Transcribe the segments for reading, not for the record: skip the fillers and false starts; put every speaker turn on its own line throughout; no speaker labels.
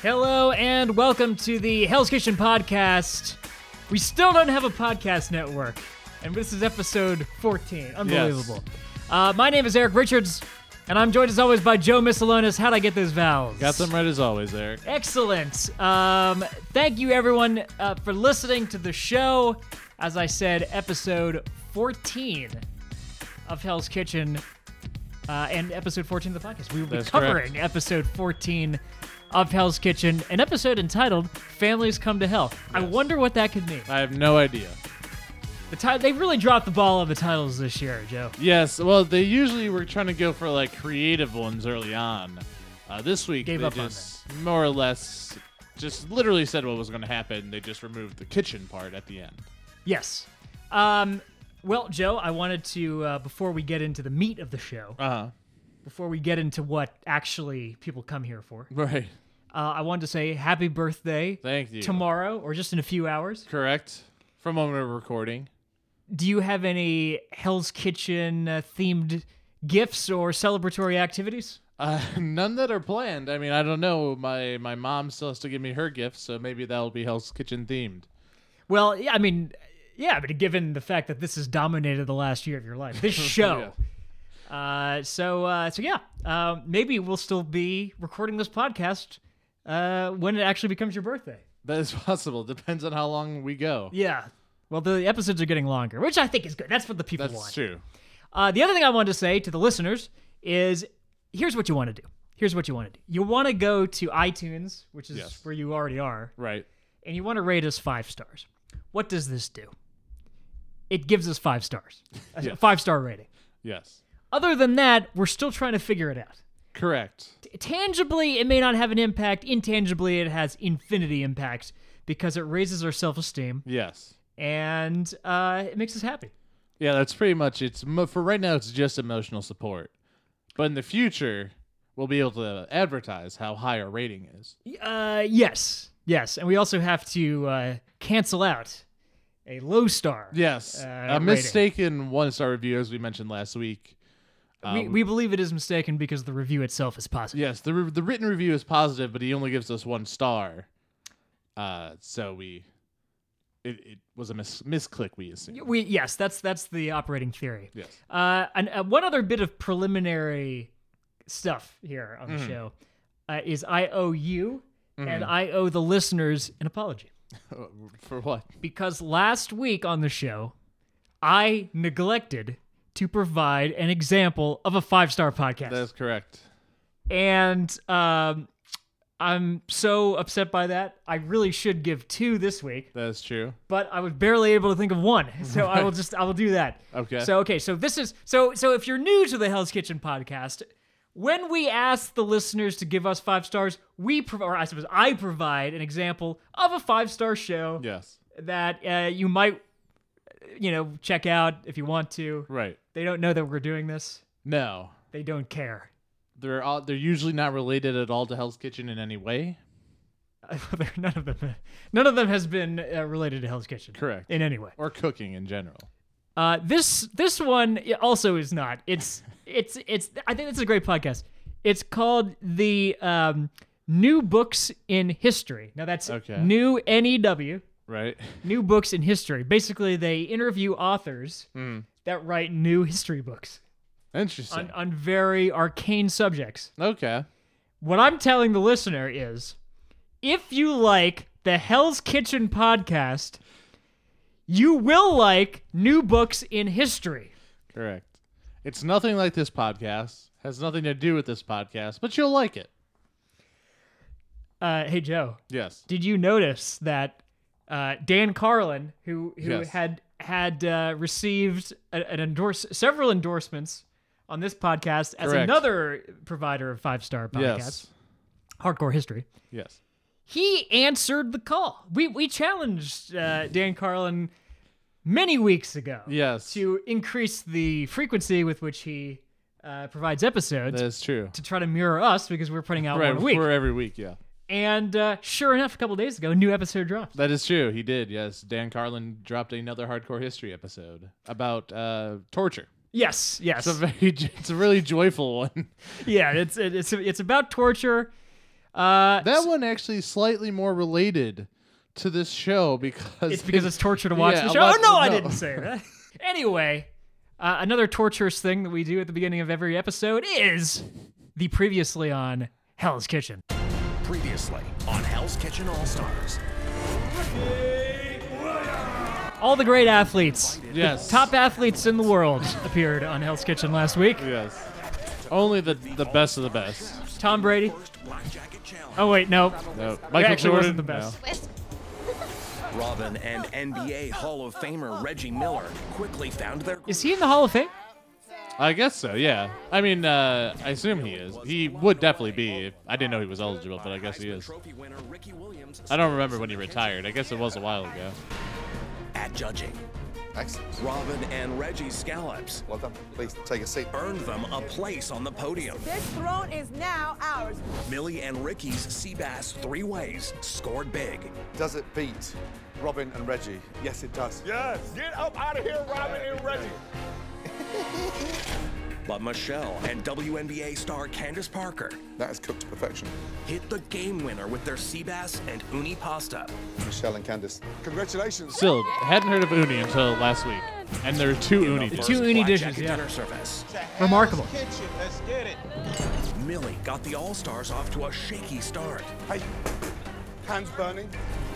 Hello and welcome to the Hell's Kitchen podcast. We still don't have a podcast network, and this is episode 14. Unbelievable.
Yes.
My name is Eric Richards, and I'm joined as always by Joe Miscelonis. How'd I get those vowels?
Got them right as always, Eric.
Excellent. Thank you, everyone, for listening to the show. As I said, episode 14 of Hell's Kitchen and episode 14 of the podcast. We will be covering episode 14 of Hell's Kitchen, an episode entitled Families Come to Hell. Yes. I wonder what that could mean.
I have no idea.
They really dropped the ball on the titles this year, Joe.
Yes, well, they usually were trying to go for like creative ones early on. This week, they just more or less just literally said what was going to happen. They just removed the kitchen part at the end.
Yes. Well, Joe, I wanted to, before we get into the meat of the show, before we get into what actually people come here for,
right?
I wanted to say happy birthday.
Thank you.
Tomorrow, or just in a few hours.
Correct. From when we're recording.
Do you have any Hell's Kitchen themed gifts or celebratory activities?
None that are planned. I mean, I don't know. My mom still has to give me her gifts, so maybe that'll be Hell's Kitchen themed.
Well, yeah, I mean, yeah, but given the fact that this has dominated the last year of your life, this show. Yeah. Maybe we'll still be recording this podcast when it actually becomes your birthday.
That is possible. Depends on how long we go.
Yeah. Well, the episodes are getting longer, which I think is good. That's what the people want.
That's true.
The other thing I wanted to say to the listeners is, here's what you want to do. You want to go to iTunes, which is where you already are.
Right.
And you want to rate us 5 stars. What does this do? It gives us 5 stars. A 5-star rating.
Yes.
Other than that, we're still trying to figure it out.
Correct.
Tangibly, it may not have an impact. Intangibly, it has infinity impact because it raises our self-esteem.
Yes.
And it makes us happy.
Yeah, that's pretty much it. For right now, it's just emotional support. But in the future, we'll be able to advertise how high our rating is.
Yes. And we also have to cancel out a low star.
Yes. A mistaken 1-star review, as we mentioned last week.
We believe it is mistaken because the review itself is positive.
Yes, the written review is positive, but he only gives us 1 star. So it was a misclick, we assume.
Yes, that's the operating theory.
Yes.
And one other bit of preliminary stuff here on the show is I owe you and I owe the listeners an apology.
For what?
Because last week on the show, I neglected to provide an example of a 5-star podcast.
That is correct.
And I'm so upset by that. I really should give 2 this week.
That is true.
But I was barely able to think of 1. So I will do that.
Okay.
So this is so if you're new to the Hell's Kitchen podcast, when we ask the listeners to give us 5 stars, I provide an example of a 5-star show.
Yes.
That you might check out if you want to.
Right.
They don't know that we're doing this.
No.
They don't care.
They're usually not related at all to Hell's Kitchen in any way.
None of them has been related to Hell's Kitchen.
Correct.
In any way.
Or cooking in general.
This one also is not. It's I think it's a great podcast. It's called the New Books in History. Now that's New NEW.
Right.
New Books in History. Basically, they interview authors that write new history books.
Interesting.
On very arcane subjects.
Okay.
What I'm telling the listener is, if you like the Hell's Kitchen podcast, you will like New Books in History.
Correct. It's nothing like this podcast. Has nothing to do with this podcast, but you'll like it.
Hey, Joe.
Yes.
Did you notice that Dan Carlin, who had received several endorsements on this podcast as another provider of 5-star podcasts, Hardcore History.
Yes.
He answered the call. We challenged Dan Carlin many weeks ago.
Yes.
To increase the frequency with which he provides episodes.
That is true.
To try to mirror us because we're putting out one a week.
We're every week, yeah.
And sure enough, a couple days ago, a new episode dropped.
That is true. He did, yes. Dan Carlin dropped another Hardcore History episode about torture.
Yes.
It's a really joyful one.
Yeah, it's about torture.
That one actually slightly more related to this show because
it's torture to watch the show. I didn't say that. Anyway, another torturous thing that we do at the beginning of every episode is the previously on Hell's Kitchen.
Previously on Hell's Kitchen All-Stars.
All the great athletes,
yes,
the top athletes in the world appeared on Hell's Kitchen last week.
Yes, only the best of the best.
Tom Brady. Oh wait, no.
Michael
actually
Jordan
wasn't the best.
No. Robin and NBA Hall of Famer Reggie Miller quickly found their...
Is he in the Hall of Fame?
I guess so, yeah. I mean, I assume he is. He would definitely be. I didn't know he was eligible, but I guess he is. I don't remember when he retired. I guess it was a while ago.
At judging,
Excellent.
Robin and Reggie's scallops
Well done. Please take a seat.
earned them a place on the podium.
This throne is now ours.
Millie and Ricky's Seabass three ways scored big.
Does it beat Robin and Reggie? Yes, it does.
Yes, get up out of here, Robin and Reggie.
But Michelle and WNBA star Candace Parker
That is cooked to perfection.
hit the game winner with their Seabass and uni pasta.
Michelle and Candice.
Congratulations.
Still, hadn't heard of uni until last week. And there are two uni
The
dishes.
two uni
blackjack
dishes, yeah.
dinner service.
Remarkable.
Kitchen, let's get it.
Millie got the All-Stars off to a shaky start.
Hey, hands burning.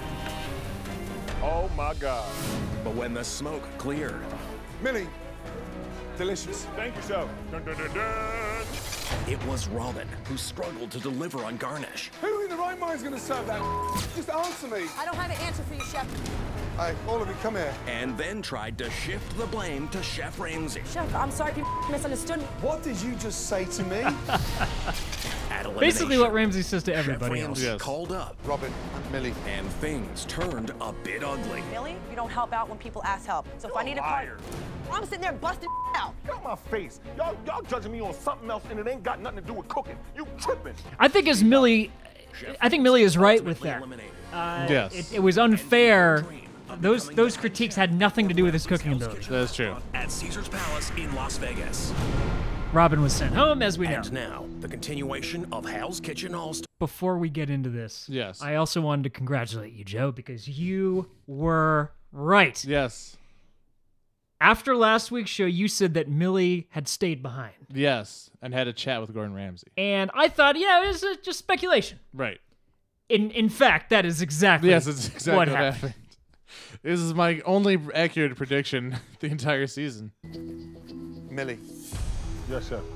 Oh my God.
But when the smoke cleared,
Millie, delicious.
Thank you, sir. Dun, dun, dun, dun.
it was Robin who struggled to deliver on garnish.
Who in the right mind is going to serve that? Just answer me.
I don't have an answer for you, Chef.
Hey, all of you, come here.
And then tried to shift the blame to Chef Ramsay.
Chef, I'm sorry if you misunderstood me.
What did you just say to me?
At
Basically
elimination,
what Ramsey says to everybody
Chef
else.
Ramsay
Yes.
called up,
Robin and Millie.
and things turned a bit ugly.
Millie, you don't help out when people ask help. So if I need a
liar.
I'm sitting there busting out.
Got my face. Y'all judging me on something else, and it ain't got nothing to do with cooking. You tripping.
I think Millie is right with
Ultimately
that.
eliminated.
Yes,
It was unfair. Those critiques had nothing to do with his cooking ability.
that's true.
At Caesar's Palace in Las Vegas.
Robin was sent home, as we know.
And now, the continuation of Hell's Kitchen All-Stars.
Before we get into this,
Yes.
I also wanted to congratulate you, Joe, because you were right.
Yes.
After last week's show, you said that Millie had stayed behind.
Yes. And had a chat with Gordon Ramsay.
And I thought, it was just speculation.
Right.
In fact, that is exactly
Yes, it's exactly
what
what
happened.
happened. This is my only accurate prediction the entire season.
Millie,
Yes, sir.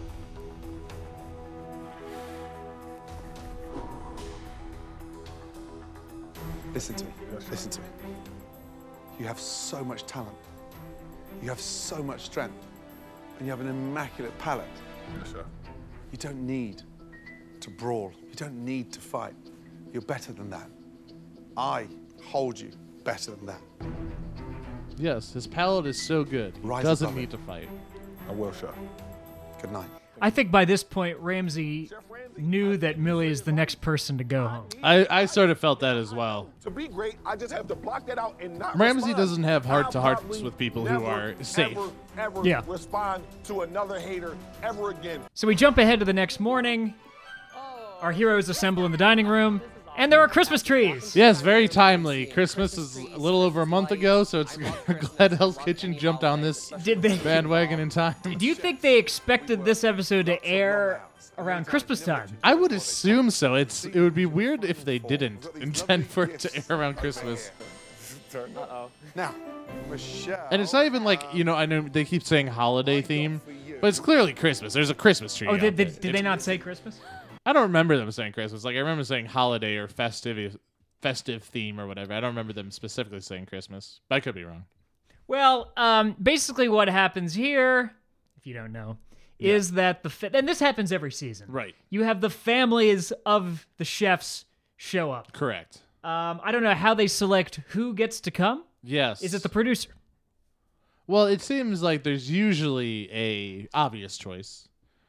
listen to me. Listen to me. You have so much talent. You have so much strength. And you have an immaculate palate.
Yes, sir.
You don't need to brawl. You don't need to fight. You're better than that. I hold you better than that.
Yes, his palate is so good. He
Rise
doesn't
above
need
it.
to fight.
I will, sir.
Good night.
I think by this point, Ramsey knew that Millie is the next person to go home.
I sort of felt that as well.
To be great, I just have to block that out and not
Ramsey
respond.
doesn't have heart-to-hearts
I'll probably
with people who
never,
are safe.
Ever
Yeah.
respond to another hater ever again.
So we jump ahead to the next morning. Our heroes assemble in the dining room, and there are Christmas trees.
Yes, very timely. Christmas is a little over a month ago, so it's glad Hell's Kitchen jumped on this
Did they?
bandwagon in time.
Do you think they expected this episode to air around Christmas time?
I would assume so. It would be weird if they didn't intend for it to air around Christmas.
Now, Michelle.
And it's not even like, I know they keep saying holiday theme, but it's clearly Christmas. There's a Christmas tree.
Oh,
out
did
there.
they not say Christmas?
I don't remember them saying Christmas. Like, I remember saying holiday or festive theme or whatever. I don't remember them specifically saying Christmas. But I could be wrong.
Well, basically what happens here, if you don't know, is that and this happens every season.
Right.
You have the families of the chefs show up.
Correct.
I don't know how they select who gets to come.
Yes.
Is it the producer?
Well, it seems like there's usually a obvious choice.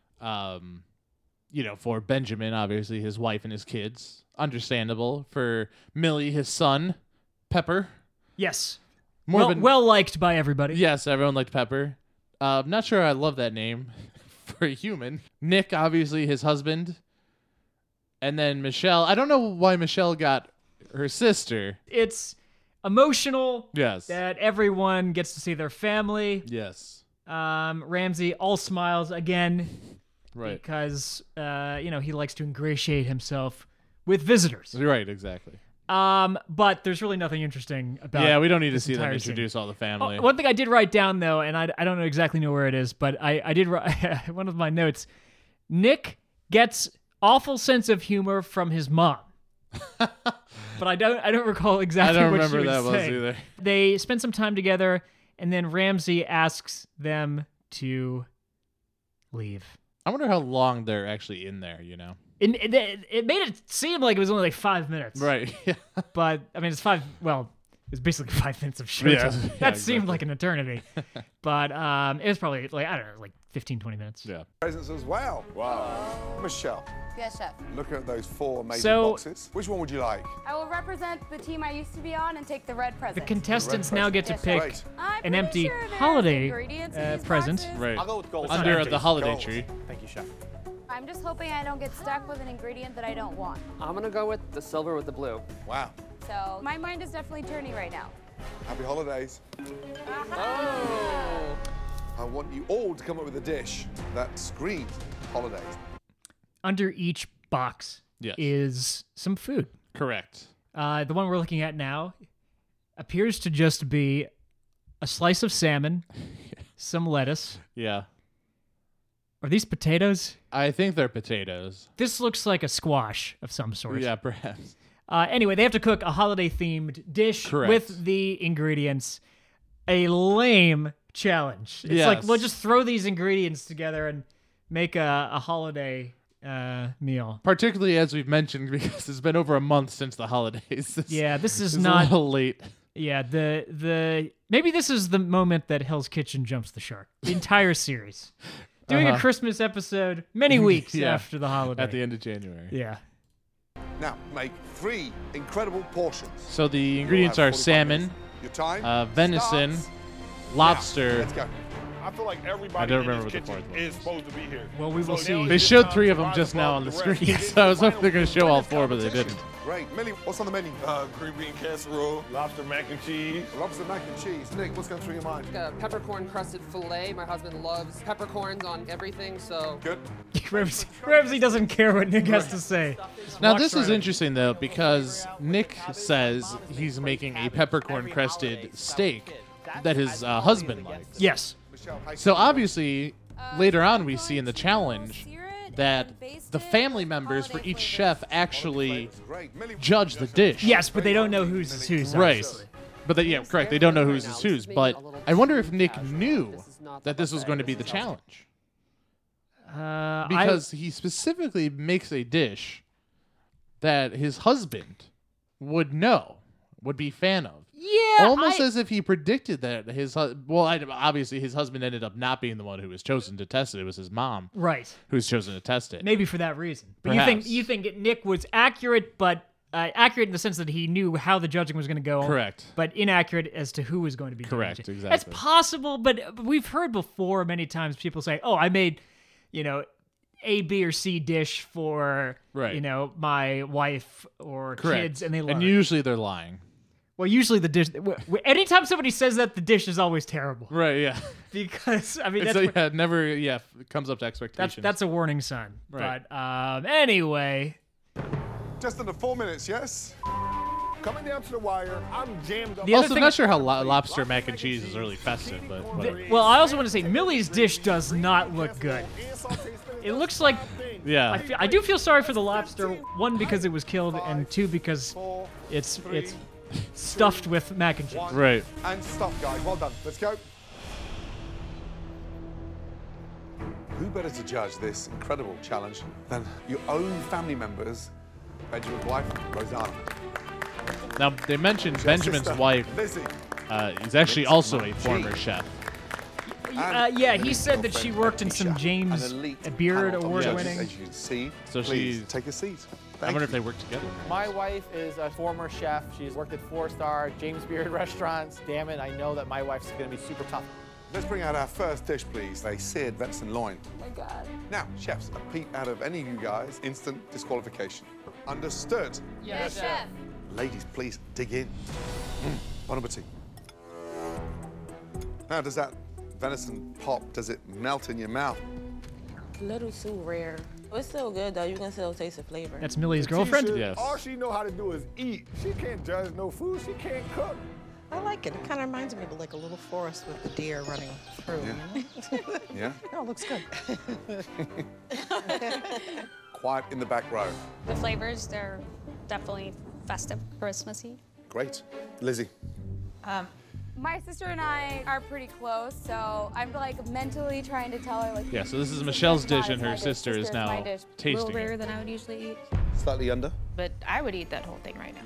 For Benjamin, obviously, his wife and his kids. Understandable. For Millie, his son, Pepper.
Yes.
More of an-
well liked by everybody.
Yes, everyone liked Pepper. I'm not sure I love that name for a human. Nick, obviously, his husband. And then Michelle, I don't know why Michelle got her sister.
It's emotional.
Yes.
That everyone gets to see their family.
Yes.
Ramsey all smiles again.
Right.
Because, he likes to ingratiate himself with visitors.
Right, exactly.
But there's really nothing interesting about.
Yeah, we don't need to
this
see them
entire
introduce
scene.
all the family.
One thing I did write down though, and I don't know exactly know where it is, but I did write one of my notes. Nick gets awful sense of humor from his mom, but I don't recall exactly.
I don't
what
remember
she was
that was
saying.
either.
They spend some time together, and then Ramsey asks them to leave.
I wonder how long they're actually in there, you know?
It made it seem like it was only like 5 minutes.
Right.
But, I mean, it's basically 5 minutes of showtime.
Yeah,
That
yeah,
seemed
exactly.
like an eternity. But it was probably, like, I don't know, like 15, 20 minutes.
Yeah.
Presents as well. Wow. Michelle,
Yes, chef.
looking at those 4 amazing
So-
boxes, which one would you like?
I will represent the team I used to be on and take the red present.
The contestants
The red
now get to
present.
pick
Great.
I'm
an
pretty
empty
sure there's
holiday
ingredients in these
present.
boxes.
Right.
I'll go with gold.
Under the holiday
Gold.
tree.
Thank you, chef.
I'm just hoping I don't get stuck with an ingredient that I don't want.
I'm gonna go with the silver with the blue.
Wow.
So my mind is definitely turning right now.
Happy holidays. I want you all to come up with a dish that screams holidays.
Under each box
Yes.
is some food.
Correct.
The one we're looking at now appears to just be a slice of salmon, some lettuce.
Yeah.
Are these potatoes?
I think they're potatoes.
This looks like a squash of some sort.
Yeah, perhaps.
Anyway, they have to cook a holiday-themed dish
Correct.
with the ingredients. A lame challenge. It's
Yes.
like, we'll just throw these ingredients together and make a holiday meal.
Particularly as we've mentioned, because it's been over a month since the holidays.
Yeah, this is
It's
not...
a little late.
Yeah, the maybe this is the moment that Hell's Kitchen jumps the shark. The entire series. Doing a Christmas episode many weeks
Yeah.
after the holiday.
At the end of January.
Yeah.
Now, make 3 incredible portions.
So the
You'll
ingredients
have
are
45
salmon,
minutes. Your time
venison,
starts
lobster.
now. Let's go.
I feel like everybody
I don't
in
remember
this
what the
kitchen
fourth one
is
was.
supposed to be here.
Well, we will
now
see.
it's
They
just
showed
time
3
to
of them
rise
just now
above
on the
rest.
screen,
Get
so I was
the
hoping they're going to show all
final
4, but they
competition.
didn't.
Great. Millie, what's on the menu?
Green bean casserole, lobster mac and cheese.
Lobster mac and cheese. Nick, what's going through your mind?
Peppercorn crusted filet. My husband loves peppercorns on everything, so
Good.
Ramsey doesn't care what Nick has to say. Just
Now,
walks
this
right
is
in.
interesting, though, because Nick says he's making a peppercorn-crusted steak that his husband likes.
Yes.
So obviously, later on we see in the challenge that the family members for each chef actually
Great. Millie,
judge the dish.
Yes, but they don't know who's is who's.
Right.
obviously.
But yeah, correct. They don't know who's is whose. But I wonder if Nick knew that this was going to be the challenge. Because he specifically makes a dish that his husband would know, would be fan of.
Yeah.
Almost as if he predicted that his obviously his husband ended up not being the one who was chosen to test it. It was his mom
Right.
who was chosen to test it.
Maybe for that reason. But
Perhaps.
you think Nick was accurate, but accurate in the sense that he knew how the judging was going to go.
Correct.
But inaccurate as to who was going to be
Correct,
judging.
exactly.
That's possible, but we've heard before many times people say, "Oh, I made, A, B, or C dish for,
Right.
my wife or
Correct.
kids," and they love
And
it.
usually they're lying.
Well, usually the dish. Anytime somebody says that, the dish is always terrible.
Right. Yeah.
Because I mean,
It's
that's
never. Yeah. It comes up to expectations.
that's a warning sign.
Right.
But anyway,
just under 4 minutes, yes?
Coming down to the wire, I'm jammed up.
The other
Also, I'm
thing-
not sure how lobster mac and cheese is really festive, but whatever.
well, I also want to say Millie's dish does not look good. It looks like
Yeah.
I do feel sorry for the lobster. One, because it was killed, and two, because it's stuffed with mac and cheese.
Right.
And stop, guys. Well done. Let's go. Who better to judge this incredible challenge than your own family members, Benjamin's wife, Rosanna?
Now they mentioned
Your
Benjamin's
sister,
wife
Lizzie.
is actually also a former chef.
Yeah, he said that she worked in some James Beard award-winning.
As you can see,
So
please
she-
take a seat.
I wonder if they work together.
My wife is a former chef. She's worked at 4-star James Beard restaurants. Damn it, I know that my wife's going to be super tough.
Let's bring out our first dish, please. A seared venison loin.
Oh my God.
Now, chefs, a peep out of any of you guys, instant disqualification. Understood?
Yes, chef.
Ladies, please dig in. Bon appetit. Now, does that venison pop? Does it melt in your mouth?
A little too rare. It's still good though. You can still taste the flavor.
That's Millie's girlfriend?
Yes.
All she know how to do is eat. She can't judge no food. She can't cook.
I like it. It kind of reminds me of like a little forest with the deer running through.
Yeah. Yeah?
Oh, it looks good.
Quiet in the back row.
The flavors, they're definitely festive, Christmassy.
Great. Lizzie.
My sister and I are pretty close, so I'm like mentally trying to tell her like.
Yeah, so this is Michelle's dish, and her sister is now
A
tasting
little rarer
it.
than I would usually eat.
Slightly under.
But I would eat that whole thing right now.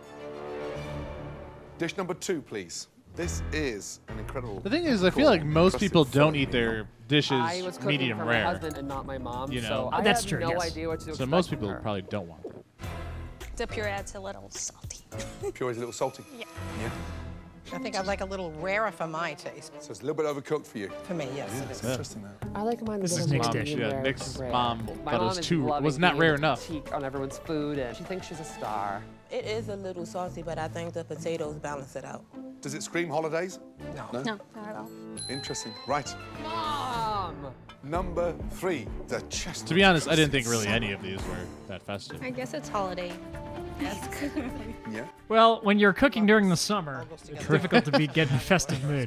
Dish number 2, please. This is an incredible.
The thing is, I feel like most
crusted
people don't
foie
eat their dishes
I was cooking
medium
for
rare.
my husband and not my mom,
You know.
so I
That's
had
true,
no
yes.
idea what to expect
So most
from
people
her.
probably don't want that.
The puree's a little salty.
Puree's a little salty.
Yeah.
Yeah.
I think I'd like a little rarer for my taste.
So it's a little bit overcooked for you.
For me, yes.
Yeah, it's interesting that.
I like mine a
This is
little
Nick's
more
dish.
medium
Yeah,
rare
Nick's
to rare.
mom
My
thought it
mom
was
is
too-
loving
was not
being
rare
able to
enough.
critique on everyone's food, and she thinks she's a star.
It is a little saucy, but I think the potatoes balance it out.
Does it scream holidays?
No.
No, not at all.
Interesting. Right.
Mom!
Number 3, the chestnut.
To be honest, I didn't think really any of these were that festive.
I guess it's holiday.
Yeah.
Well, when you're cooking during the summer, it's difficult to get in a festive mood.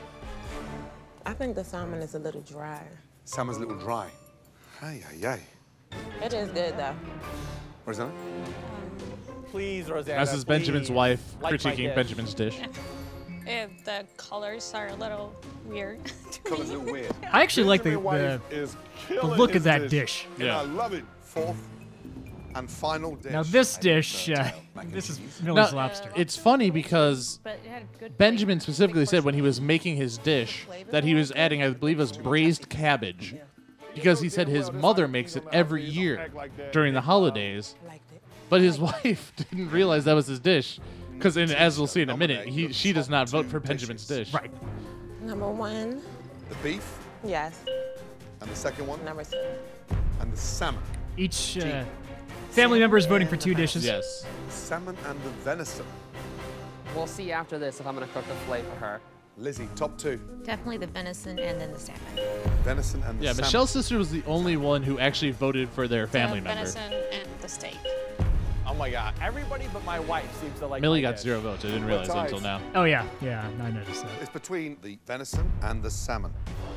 I think the salmon is a little dry.
Salmon's a little dry. Ay, ay, ay.
It is good though.
Where's that?
Please, Rosanna.
As is Benjamin's
please.
wife
Like my
critiquing
dish.
Benjamin's dish.
The colors are a little weird.
Color's a little weird.
I actually like the,
Benjamin
the
Wife is
the
killing
look of
his
that dish.
And
Yeah.
I love it.
4th and final dish.
Now this
a
dish,
mac and
this is
cheese.
Millie's
Now,
lobster.
It's funny because
But it had good
Benjamin specifically said when he was making his dish that he was adding, I believe, it was braised cabbage. Because he said his mother makes it every year during the holidays.
Liked it.
But his wife didn't realize that was his dish. Because as we'll see in a minute, she does not vote for Benjamin's dish.
Right.
Number 1,
The beef
yes.
and the second one
Number 2.
and the salmon.
Each family member is voting for 2 dishes.
Yes.
Salmon and the venison.
We'll see after this if I'm gonna cook the filet for her.
Lizzie, top 2.
Definitely the venison and then the salmon.
Venison and the
Yeah,
salmon.
Michelle's sister was the only one who actually voted for their family member.
Venison and the steak.
Oh my God. Everybody but my wife seems to like
Millie
my
got
dish.
0 votes. I didn't realize that until now.
Oh yeah, I noticed that.
It's between the venison and the salmon.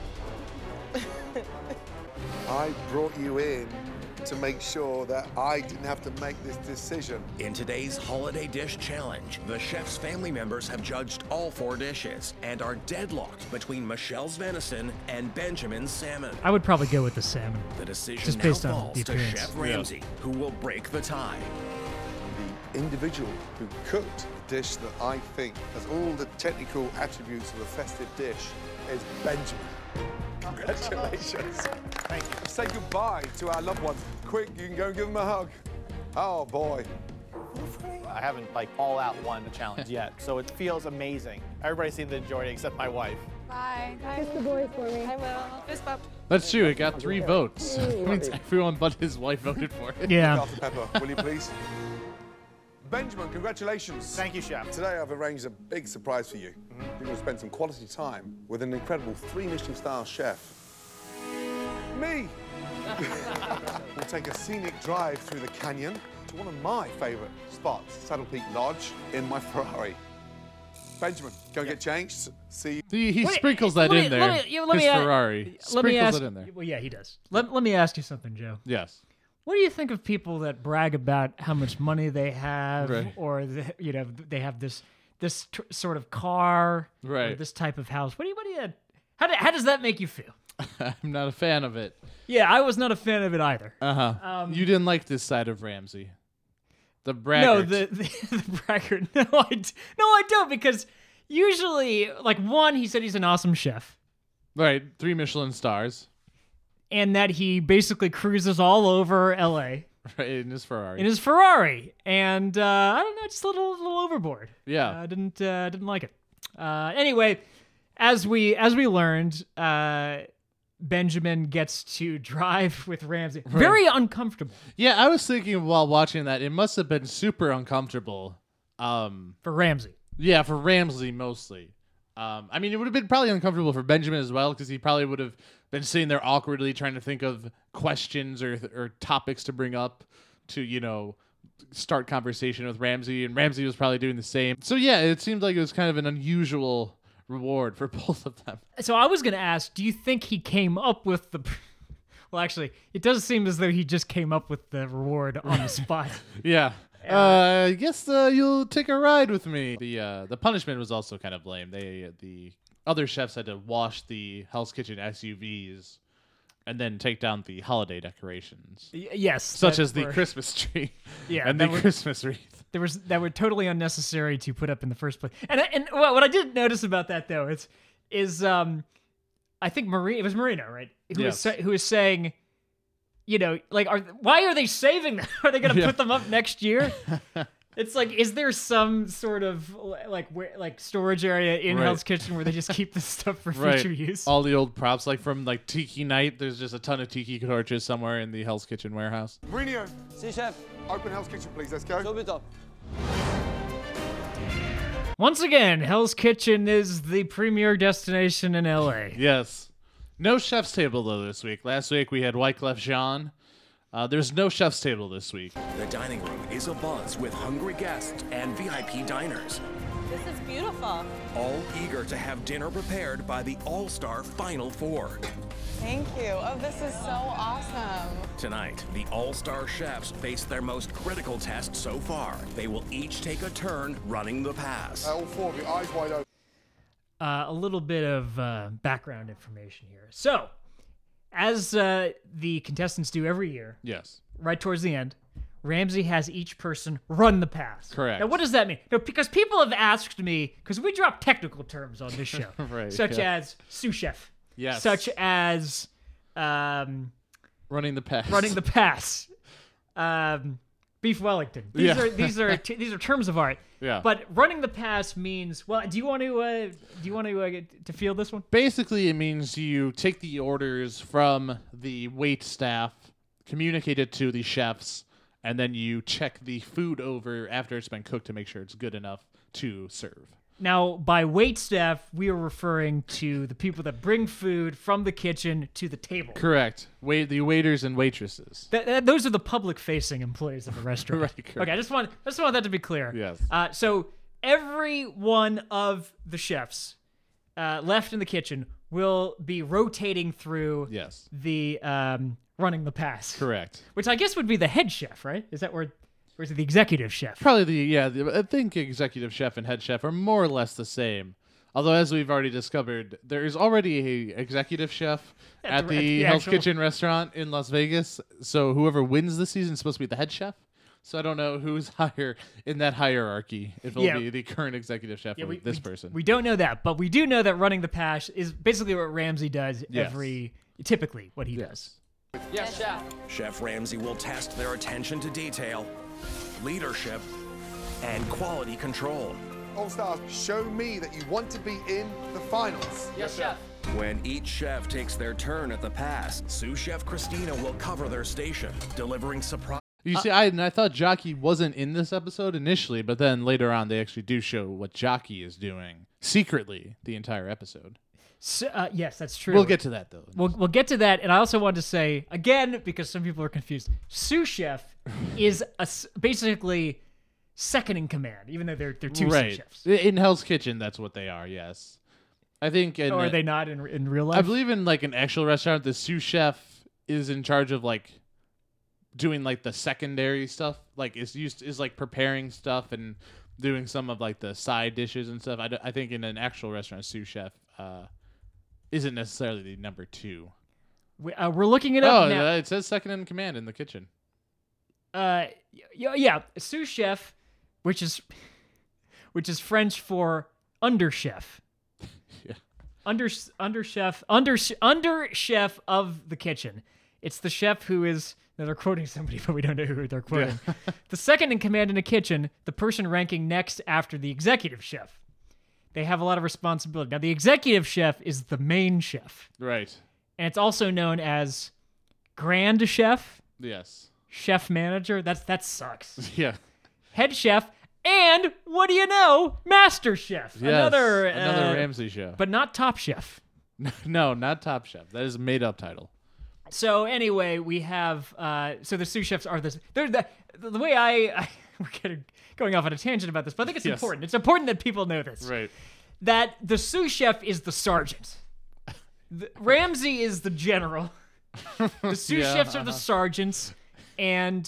I brought you in to make sure that I didn't have to make this decision.
In today's Holiday Dish Challenge, the chef's family members have judged all 4 dishes and are deadlocked between Michelle's venison and Benjamin's salmon.
I would probably go with the salmon.
The decision
Just
now
based on
falls
the
to
appearance.
Chef Ramsay, who will break the tie.
The individual who cooked the dish that I think has all the technical attributes of a festive dish is Benjamin. Congratulations. Thank you. Say goodbye to our loved ones. Quick, you can go and give them a hug. Oh, boy.
I haven't like all out won the challenge yet, so it feels amazing. Everybody seemed to enjoy it except my wife.
Bye. Kiss the boys for me. I will. Fist bump.
That's true. It got 3 votes. That means everyone but his wife voted for it.
Yeah.
Dr. Pepper, will you please? Benjamin, congratulations.
Thank you, Chef.
Today I've arranged a big surprise for you. You're going to spend some quality time with an incredible 3 Michelin-star chef. Me! We'll take a scenic drive through the canyon to one of my favourite spots, Saddle Peak Lodge, in my Ferrari. Benjamin, go and get changed. See you.
He
Wait,
sprinkles that in there.
let me
His Ferrari.
Let me
Sprinkles
ask.
it in there.
Well, yeah, he does. Let me ask you something, Joe.
Yes.
What do you think of people that brag about how much money they have,
Right.
or they have this sort of car, or
Right.
this type of house? What do you? How does that make you feel?
I'm not a fan of it.
Yeah, I was not a fan of it either.
Uh-huh. You didn't like this side of Ramsay. The
No,
braggart.
the braggart. No, I don't, because usually, like, one, he said he's an awesome chef,
Right, 3 Michelin stars.
and that he basically cruises all over L.A.
Right, in his Ferrari.
in his Ferrari, and I don't know, just a little overboard.
Yeah.
I didn't like it. Anyway, as we learned, Benjamin gets to drive with Ramsey. Very uncomfortable.
Yeah, I was thinking while watching that, it must have been super uncomfortable.
For Ramsey.
Yeah, for Ramsey mostly. I mean, it would have been probably uncomfortable for Benjamin as well, because he probably would have been sitting there awkwardly trying to think of questions or topics to bring up to, start conversation with Ramsey, and Ramsey was probably doing the same. So yeah, it seemed like it was kind of an unusual reward for both of them.
So I was going to ask, do you think he came up with the... Well, actually, it does seem as though he just came up with the reward on the spot.
Yeah. I guess you'll take a ride with me. The punishment was also kind of lame. The other chefs had to wash the Hell's Kitchen SUVs and then take down the holiday decorations.
Yes.
Such as the Christmas tree and the Christmas wreath.
That were totally unnecessary to put up in the first place. And what I did notice about that, though, is I think it was Marina, right? Who was saying, why are they saving them? Are they going to put them up next year? It's like, is there some sort of like storage area in Hell's Kitchen where they just keep this stuff for future use?
All the old props, like from Tiki Night. There's just a ton of tiki torches somewhere in the Hell's Kitchen warehouse.
Mourinho.
Si, chef.
Open Hell's Kitchen, please. Let's go.
Subito.
Once again, Hell's Kitchen is the premier destination in LA.
Yes. No chef's table, though, this week. Last week we had Wyclef Jean. There's no chef's table this week.
The dining room is abuzz with hungry guests and VIP diners.
This is beautiful.
All eager to have dinner prepared by the All-Star Final Four.
Thank you. Oh, this is so awesome.
Tonight, the All-Star chefs face their most critical test so far. They will each take a turn running the pass.
All four of you, eyes wide open.
A little bit of background information here. So, as the contestants do every year,
yes,
right towards the end, Ramsey has each person run the pass.
Correct.
Now, what does that mean? No, because people have asked me, because we drop technical terms on this show, such as sous chef, such as
running the pass,
beef Wellington. These are terms of art.
Yeah.
But running the pass means, well, do you want to field this one?
Basically, it means you take the orders from the wait staff, communicate it to the chefs, and then you check the food over after it's been cooked to make sure it's good enough to serve.
Now, by wait staff, we are referring to the people that bring food from the kitchen to the table.
One the waiters and waitresses.
Those are the public-facing employees of the restaurant.
Right, correct.
Okay, I just want that to be clear.
Yes.
So every one of the chefs left in the kitchen will be rotating through the running the pass.
Correct.
Which I guess would be the head chef, right? Is that where... Or is it the executive chef?
Probably I think executive chef and head chef are more or less the same. Although, as we've already discovered, there is already a executive chef at the Hell's Kitchen restaurant in Las Vegas. So whoever wins the season is supposed to be the head chef. So I don't know who's higher in that hierarchy. If it'll be the current executive chef or this person.
We don't know that, but we do know that running the pass is basically what Ramsey does typically what he does.
Yes, chef.
Chef Ramsey will test their attention to detail, leadership, and quality control.
All Stars, show me that you want to be in the finals.
Yes, chef.
When each chef takes their turn at the pass, sous chef Christina will cover their station, delivering surprise.
You see, I thought Jockey wasn't in this episode initially, but then later on they actually do show what Jockey is doing secretly the entire episode.
So, yes, that's true.
We'll get to that, though.
We'll get to that, and I also wanted to say, again, because some people are confused, sous chef is basically second in command, even though they're two sous chefs.
In Hell's Kitchen, that's what they are, yes. I think...
Or are they not in real life?
I believe in an actual restaurant, the sous chef is in charge of, doing, the secondary stuff. Is preparing stuff and doing some of, the side dishes and stuff. I think in an actual restaurant, sous chef... isn't necessarily the number 2.
We're looking it up now.
It says second in command in the kitchen.
Sous chef, which is French for under chef.
Yeah.
Under chef of the kitchen. It's the chef who is... Now they're quoting somebody, but we don't know who they're quoting. Yeah. The second in command in a kitchen, the person ranking next after the executive chef. they have a lot of responsibility. Now, the executive chef is the main chef.
Right.
And it's also known as Grand Chef.
Yes.
Chef manager. That sucks.
Yeah.
Head chef. And what do you know? Master Chef.
Yes,
another
Ramsay chef.
But not Top Chef.
No, not Top Chef. That is a made-up title.
So anyway, we have so the sous chefs are this. They're the way we're kind of going off on a tangent about this, but I think it's important. It's important that people know this.
Right.
That the sous chef is the sergeant. Ramsay is the general. The sous chefs are the sergeants, and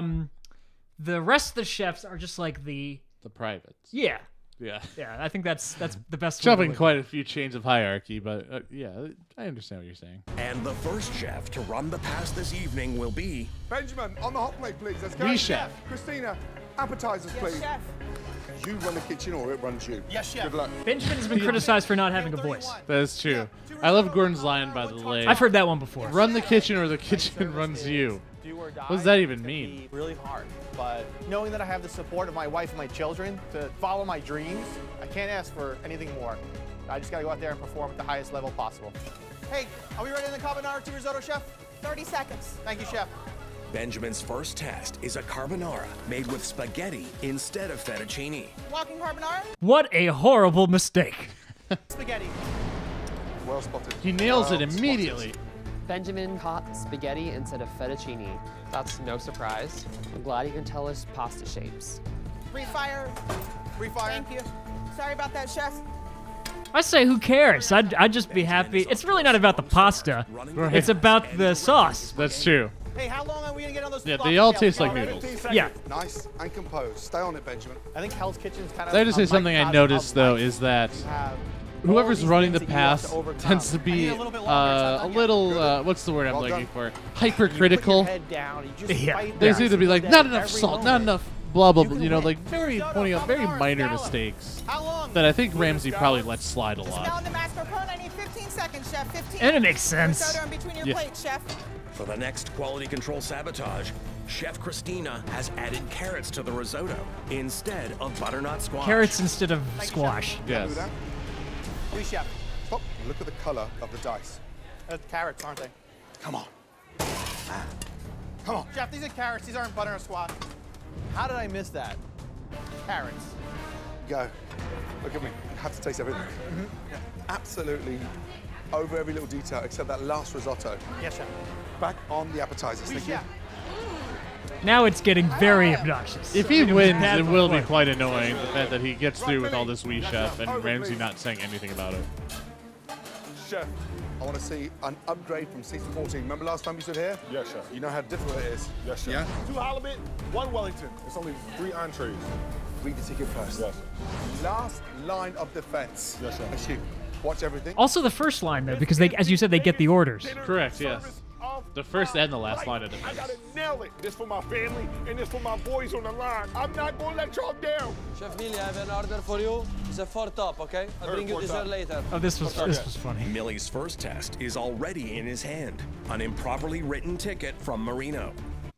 the rest of the chefs are just like the
privates.
Yeah.
Yeah.
Yeah, I think that's the best.
Jumping quite a few chains of hierarchy, but yeah, I understand what you're saying.
And the first chef to run the pass this evening will be...
Benjamin, on the hot plate, please. Let's go.
Oui, chef.
Christina, appetizers, please.
Chef.
You run the kitchen or it runs you?
Yes, chef.
Good luck.
Benjamin has been criticized for not having a voice.
That is true. I love Gordon's line, by the way.
I've heard that one before.
Run the kitchen or the kitchen runs you.
Do or die.
What does that even
It's
mean?
gonna be really hard, but knowing that I have the support of my wife and my children to follow my dreams, I can't ask for anything more. I just gotta go out there and perform at the highest level possible. Hey, are we ready in the carbonara to risotto, chef?
30 seconds.
Thank you, chef.
Benjamin's first test is a carbonara made with spaghetti instead of fettuccine.
Walking carbonara?
What a horrible mistake.
Spaghetti.
Well spotted.
He nails it
Well
immediately.
spotted.
Benjamin caught spaghetti instead of fettuccine. That's no surprise. I'm glad he can tell us pasta shapes.
Refire.
Refire.
Thank you. Sorry about that, chef.
I say, who cares? I'd just be happy. It's really not about the pasta.
Right.
It's about the sauce.
That's true.
Hey, how long are we gonna get on those?
Yeah,
floppy
they all
tails?
taste like
Already?
noodles.
15 seconds.
Yeah.
Nice and composed. Stay on it, Benjamin.
I think Hell's Kitchen's kind of.
Can I just say something I noticed, though, is that whoever's running the pass tends to be a little, what's the word I'm looking for? Hypercritical.
Yeah.
They seem to be like, not enough salt, not enough blah, blah, blah, you know, like very pointing out very minor mistakes that I think Ramsay probably lets slide a
Now
lot.
in the mascarpone, I need 15 seconds, chef. 15.
And it makes sense.
Risotto in between your
Yeah.
plates, chef.
For the next quality control sabotage, Chef Christina has added carrots to the risotto instead of butternut squash.
Carrots instead of squash.
Yes.
Do that.
Please, chef.
Stop. Look at the color of the dice.
Carrots, aren't they?
Come on. Come on.
Chef, these are carrots. These aren't butternut squash. How did I miss that? Carrots.
Go. Look at me. You have to taste everything.
Mm-hmm.
Absolutely over every little detail except that last risotto.
Yes, chef.
Back on the appetizers.
Please,
Thank you.
chef.
Now it's getting very obnoxious.
If he
It was
wins,
bad
it will be
before.
quite annoying, the fact that he gets through with all this wee chef and Ramsay not saying anything about it.
Chef, I want to see an upgrade from season 14. Remember last time you stood here?
Yes, chef.
You know how difficult it is.
Yes, chef.
Yeah?
2 halibut, 1 Wellington. It's only 3 entrees.
Read the ticket first.
Yes.
Last line of defense.
Yes, sir.
That's you. Watch everything.
Also the first line, though, because they, as you said, they get the orders.
Correct, yes. The first and the last line of
I
defense.
gotta nail it. This for my family and this for my boys on the line. I'm not gonna let y'all down.
Chef Millie, I have an order for you. It's a 4 top, okay? I'll bring you dessert later.
Oh, this was funny.
Millie's first test is already in his hand. An improperly written ticket from Marino.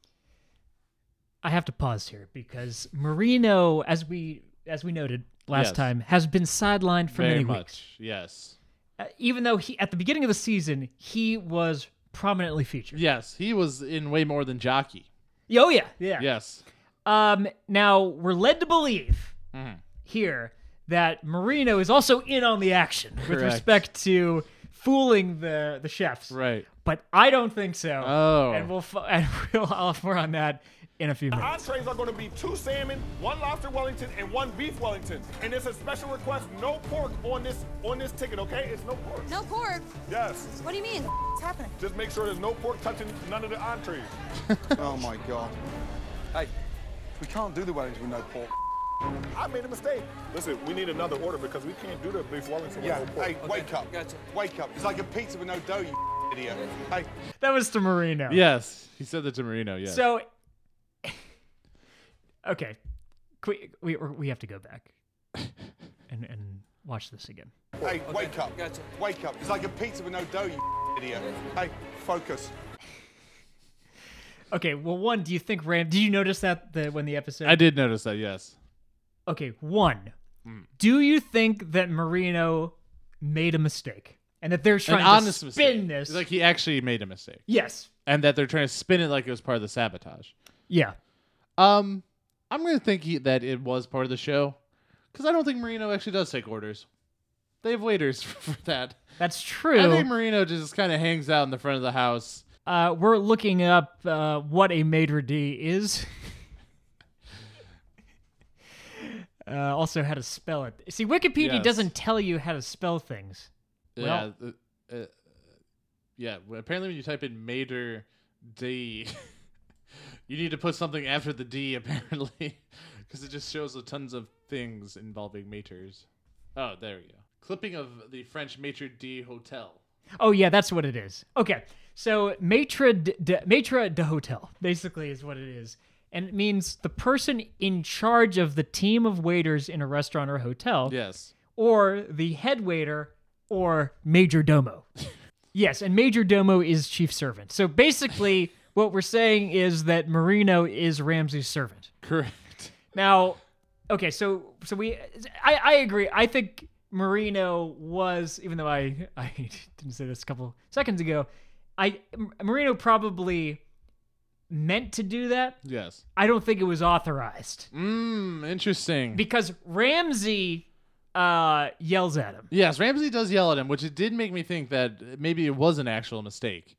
I have to pause here because Marino, as we noted last
Yes.
time, has been sidelined for
Very
many
much,
weeks.
yes.
Even though he at the beginning of the season he was prominently featured.
Yes, he was in way more than Jockey.
Oh yeah, yeah.
Yes.
Now we're led to believe here that Marino is also in on the action with
Correct.
respect to fooling the chefs.
Right.
But I don't think so.
Oh.
And I'll have more on that in a few
The
minutes.
entrees are gonna be 2 salmon, 1 lobster Wellington, and 1 beef Wellington. And it's a special request, no pork on this ticket, okay? It's no pork.
No pork?
Yes.
What do you mean?
What's happening?
Just make sure there's no pork touching none of the entrees.
Oh my God.
Hey.
We can't do the Wellington with no pork.
I made a mistake. Listen, we need another order because we can't do the beef Wellington with
Yeah.
no pork.
Hey, wake up.
Gotcha.
Wake up. It's like a pizza with no dough, you idiot. Hey.
That was to Marino.
Yes, he said that to Marino, yes.
So, okay, we have to go back and watch this again.
Hey, wake up.
Gotcha.
Wake up. It's like a pizza with no dough, you idiot. Hey, focus.
Okay, well, one, do you think did you notice that when the episode?
I did notice that, yes.
Okay, one, Do you think that Marino made a mistake and that they're trying to spin
mistake.
this?
Like he actually made a mistake.
Yes.
And that they're trying to spin it like it was part of the sabotage.
Yeah.
I'm going to think that it was part of the show because I don't think Marino actually does take orders. They have waiters for that.
That's true.
I think Marino just kind of hangs out in the front of the house.
We're looking up what a maitre d' is. Also, how to spell it. See, Wikipedia doesn't tell you how to spell things.
Yeah. Yeah. Apparently, when you type in maitre d', you need to put something after the D, apparently, because it just shows tons of things involving maîtres. Oh, there we go. Clipping of the French maitre d' hotel.
Oh, yeah, that's what it is. Okay, so maitre de hotel, basically, is what it is. And it means the person in charge of the team of waiters in a restaurant or hotel.
Yes.
Or the head waiter or major domo. Yes, and major domo is chief servant. So basically, what we're saying is that Marino is Ramsey's servant.
Correct.
Now, okay, so I agree. I think Marino was, even though I didn't say this a couple seconds ago, Marino probably meant to do that.
Yes.
I don't think it was authorized.
Interesting.
Because Ramsey yells at him.
Yes, Ramsey does yell at him, which it did make me think that maybe it was an actual mistake.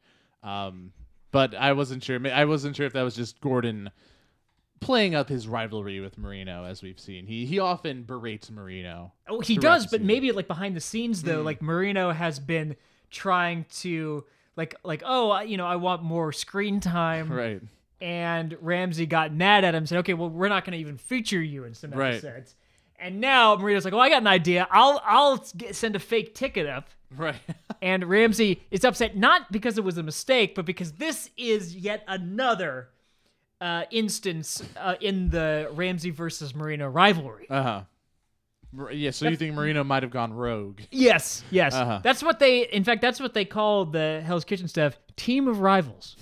But I wasn't sure. I wasn't sure if that was just Gordon playing up his rivalry with Marino, as we've seen. He often berates Marino.
Oh, he does, but maybe like behind the scenes though, like Marino has been trying to like I want more screen time.
Right.
And Ramsey got mad at him and said, okay, well, we're not going to even feature you in some episodes. And now Marino's like, well, I got an idea. I'll send a fake ticket up.
Right.
And Ramsey is upset, not because it was a mistake, but because this is yet another instance in the Ramsey versus Marino rivalry.
Yeah, so you think Marino might have gone rogue?
Yes. That's what they call the Hell's Kitchen staff, team of rivals.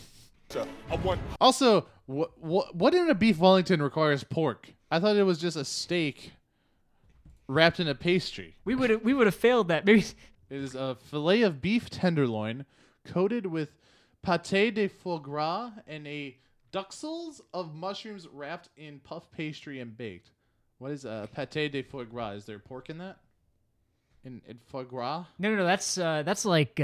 Also, what in a beef Wellington requires pork? I thought it was just a steak wrapped in a pastry.
We would have failed that. Maybe
it is a fillet of beef tenderloin coated with pâté de foie gras and a duxelles of mushrooms wrapped in puff pastry and baked. What is pâté de foie gras? Is there pork in that? In foie gras?
No. That's like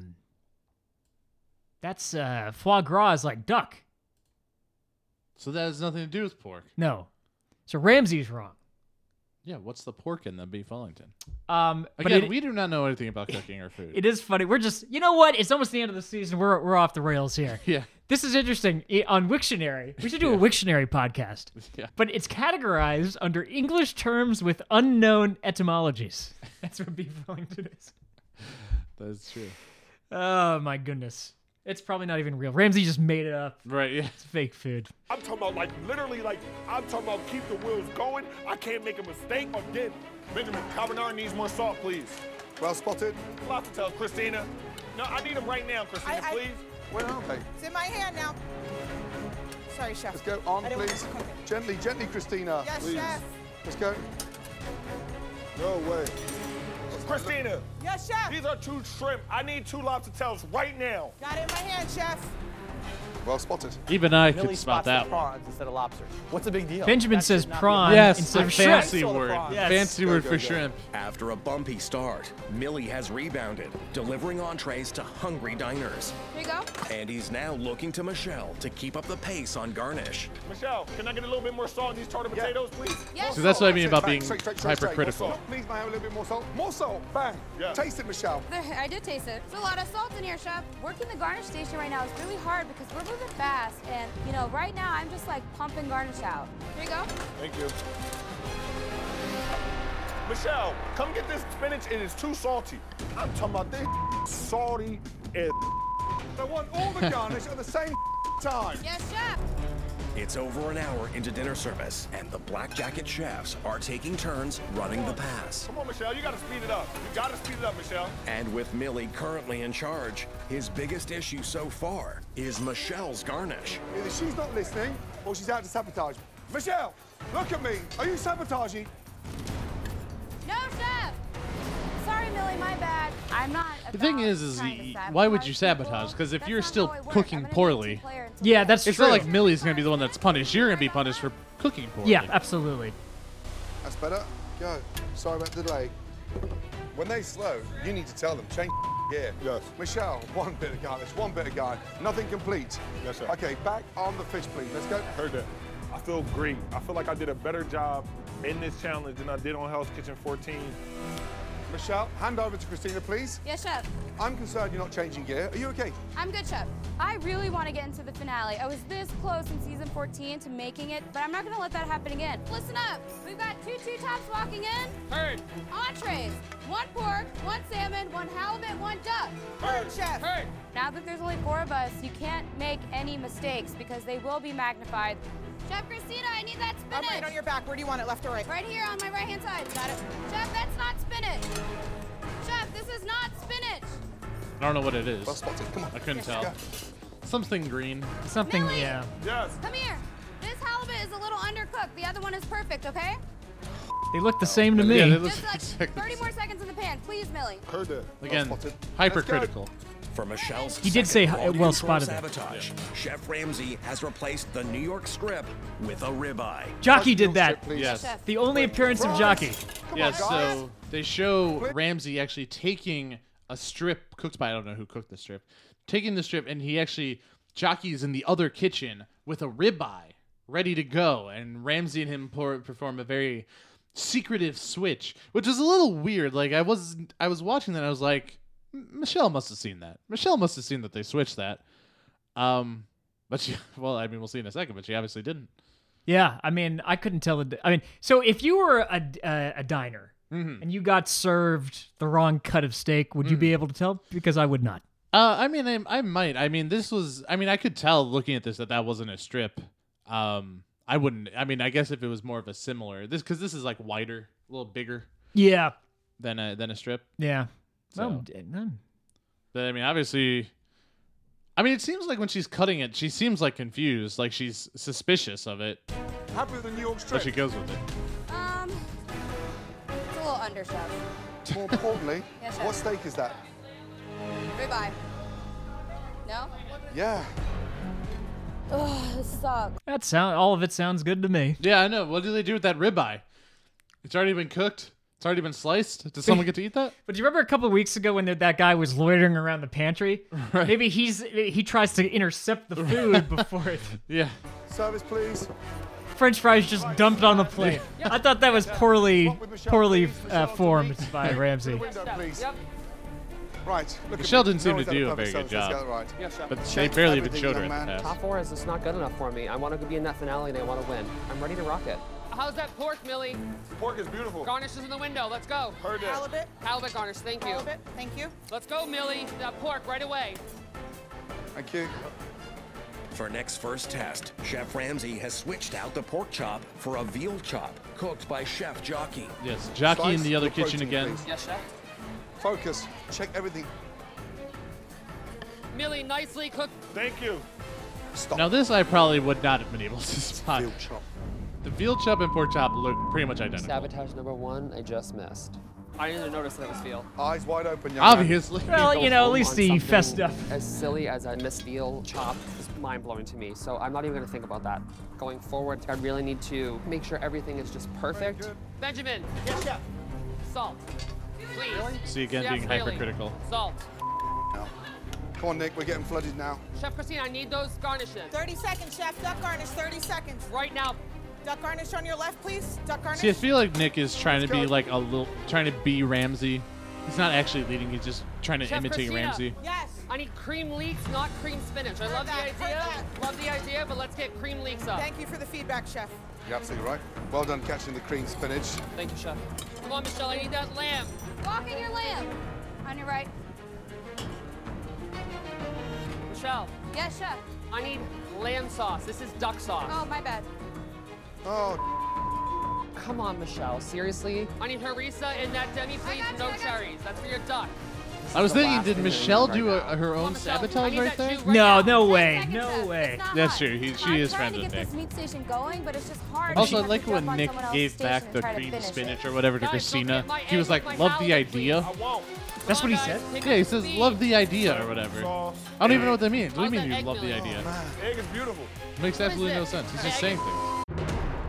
foie gras is like duck.
So that has nothing to do with pork.
No. So Ramsey's wrong.
Yeah, what's the pork in the beef Wellington?
Again,
we do not know anything about cooking or food.
It is funny. We're just, you know what? It's almost the end of the season. We're off the rails here.
Yeah.
This is interesting. On Wiktionary, we should do a Wiktionary podcast.
Yeah.
But it's categorized under English terms with unknown etymologies. That's what beef Wellington is.
That's true.
Oh my goodness. It's probably not even real. Ramsey just made it up.
Right, yeah.
It's fake food.
I'm talking about literally I'm talking about keep the wheels going. I can't make a mistake again. Benjamin, carbonara needs more salt, please.
Well spotted.
Lobster tails, Christina. No, I need them right now, Christina, please.
Where are they?
It's in my hand now. Sorry, Chef.
Let's go on, please. Gently, Christina.
Yes,
please.
Chef.
Let's go. No way.
Christina.
Yes, Chef.
These are 2 shrimp. I need 2 lobster tails right now.
Got it in my hand, Chef.
Well spotted.
Even I
Millie
could spot
spots the
that.
prawns instead of lobster. What's the big deal?
Benjamin says prawn instead of shrimp.
Fancy word.
Yes.
Fancy word for shrimp.
After a bumpy start, Millie has rebounded, delivering entrees to hungry diners.
Here you go.
And he's now looking to Michelle to keep up the pace on garnish.
Michelle, can I get a little bit more salt in these tartar potatoes, please?
Yes.
So that's what I mean about being
Straight.
hypercritical.
Please, may I have a little bit more salt? More salt. Bang.
Yeah.
Taste it, Michelle.
I did taste it. There's a lot of salt in here, Chef. Working the garnish station right now is really hard because we're moving fast. And, right now I'm just like pumping garnish out. Here you go.
Thank you. Michelle, come get this spinach. It is too salty. I'm talking about this salty as
I want all the garnish at the same time.
Yes, Chef.
It's over an hour into dinner service, and the Black Jacket chefs are taking turns running the pass.
Come on, Michelle, you gotta speed it up. You gotta speed it up, Michelle.
And with Millie currently in charge, his biggest issue so far is Michelle's garnish.
Either she's not listening, or she's out to sabotage me. Michelle, look at me. Are you sabotaging?
Millie, my bad. I'm not.
The thing is why would you sabotage? Because if you're still cooking poorly,
yeah, that's
it's
true.
not like Millie's gonna be the one that's punished. You're gonna be punished for cooking poorly.
Yeah, absolutely.
That's better. Go. Sorry about the delay. When they slow, you need to tell them, change gear.
Yes.
Michelle, one bit of garnish, one bit of garnish. Nothing complete.
Yes, sir.
Okay, back on the fish, please. Let's go.
Heard that. I feel great. I feel like I did a better job in this challenge than I did on Hell's Kitchen 14.
Michelle, hand over to Christina, please.
Yes, Chef.
I'm concerned you're not changing gear. Are you okay?
I'm good, Chef. I really want to get into the finale. I was this close in season 14 to making it, but I'm not going to let that happen again. Listen up. We've got two tops walking in.
Heard.
Entrees. 1 pork, 1 salmon, 1 halibut, 1 duck.
Heard, Chef.
Heard.
Now that there's only 4 of us, you can't make any mistakes because they will be magnified. Chef Christina, I need that
I'm
spinach.
right on your back. Where do you want it, left or right?
Right here on my right-hand side. Got it. Chef, that's not spinach. Chef, this is not spinach.
I don't know what it is.
Well spotted. Come on.
I couldn't
Yes,
tell.
go.
Something green.
Something,
Millie!
yeah.
Yes.
Come here. This halibut is a little undercooked. The other one is perfect, okay?
They look the same to me.
Yeah, they look
Just like
exactly
30 more seconds in the pan. Please, Millie.
Heard that.
Again,
spotted.
hypercritical.
For Michelle's
He did
second
say
quality
well
control
spotted there.
sabotage, Chef Ramsay has replaced the New York strip with a ribeye.
Jockey did that.
Yes.
Chef.
The only appearance of Jockey.
Yes, so they show Ramsay actually taking a strip cooked by, I don't know who cooked the strip, taking the strip, and he actually, Jockey's in the other kitchen with a ribeye ready to go, and Ramsay and him perform a very secretive switch, which is a little weird. Like, I was watching that, and I was like, Michelle must have seen that. Michelle must have seen that they switched that. But she, well, I mean, we'll see in a second, but she obviously didn't.
Yeah, I mean, I couldn't tell. I mean, so if you were a diner and you got served the wrong cut of steak, would you be able to tell? Because I would not.
I mean, I might. I mean, this was. I mean, I could tell looking at this that wasn't a strip. I wouldn't. I mean, I guess if it was more of a similar because this is like wider, a little bigger.
Yeah.
Than a strip.
Yeah.
So.
No.
But I mean, obviously. I mean, it seems like when she's cutting it, she seems like confused, like she's suspicious of it.
Happy with the New York strip?
But she goes with it.
It's a little under, Chef.
More importantly,
Yes, Chef.
what steak is that?
Ribeye. No?
Yeah.
Ugh, this sucks.
All of it sounds good to me.
Yeah, I know. What do they do with that ribeye? It's already been cooked. It's already been sliced. Does someone get to eat that?
But do you remember a couple of weeks ago when that guy was loitering around the pantry?
Right.
Maybe he tries to intercept the food before it.
Yeah.
Service, please.
French fries just dumped on the plate. I thought that was poorly formed by Ramsay.
Window, please. Right. Look
Michelle
at me.
didn't seem
No
to
one's
do
done
a very
perfect
good
service. Let's
job.
get it right.
Yes, Chef.
But they
Check
barely even
everything,
showed her
young
in the
man.
past.
Top 4 is just not good enough for me. I want to be in that finale and I want to win. I'm ready to rock it.
How's that pork, Millie?
Pork is beautiful.
Garnish is in the window. Let's go.
Heard that.
Halibut.
Halibut garnish. Thank you.
Halibut. Thank you.
Let's go, Millie. That pork right away.
Thank you.
For Nick's first test, Chef Ramsay has switched out the pork chop for a veal chop, cooked by Chef Jockey.
Yes, Jockey in
Slice
the other
the
kitchen
protein,
again.
please.
Yes, Chef.
Focus. Check everything.
Millie, nicely cooked.
Thank you.
Stop.
Now this I probably would not have been able to spot.
Veal chop.
The veal chop and pork chop look pretty much identical.
Sabotage number 1, I just missed.
I didn't even notice that it was veal.
Eyes wide open, young man.
Obviously.
Well,
Go
you know, at
home
least
on
he
something
fessed up.
As silly as a missed veal chop is mind-blowing to me, so I'm not even going to think about that. Going forward, I really need to make sure everything is just perfect.
Benjamin,
Yes, Chef.
salt. Please.
See again
Yes,
being
really.
hypercritical.
Salt.
Come on, Nick. We're getting flooded now.
Chef Christina, I need those garnishes.
30 seconds, Chef. Duck garnish, 30 seconds.
Right now.
Duck garnish on your left, please. Duck garnish.
See, I feel like Nick is trying to be like trying to be Ramsay. He's not actually leading. He's just trying to
Chef
imitate
Christina.
Ramsay.
Yes.
I need cream leeks, not cream spinach. I love the
Heard
idea.
that.
Love the idea, but let's get cream leeks up.
Thank you for the feedback, Chef.
You're absolutely right. Well done catching the cream spinach.
Thank you, Chef. Come on, Michelle, I need that lamb.
Walking your lamb. On your right.
Michelle,
Yes, Chef.
I need lamb sauce. This is duck sauce.
Oh, my bad.
Oh,
Come on, Michelle, seriously?
I need harissa and that demi, please.
got you,
No
I got you.
cherries. That's for your duck.
I was thinking, did Michelle do her own sabotage right there?
No way. No way.
That's true. She is friends with
Nick.
Nick.
This meat station going, but it's just hard.
Also, I
You
like
have to
when
jump on
Nick
someone else's
gave
station
back
and
the
try to
cream
finish
spinach
it.
or whatever to Christina. He was like, love the idea.
That's what he said?
Yeah, he says, love the idea or whatever. I don't even know what that means. What do you mean you love the idea?
Egg is beautiful.
Makes absolutely no sense. He's just saying things.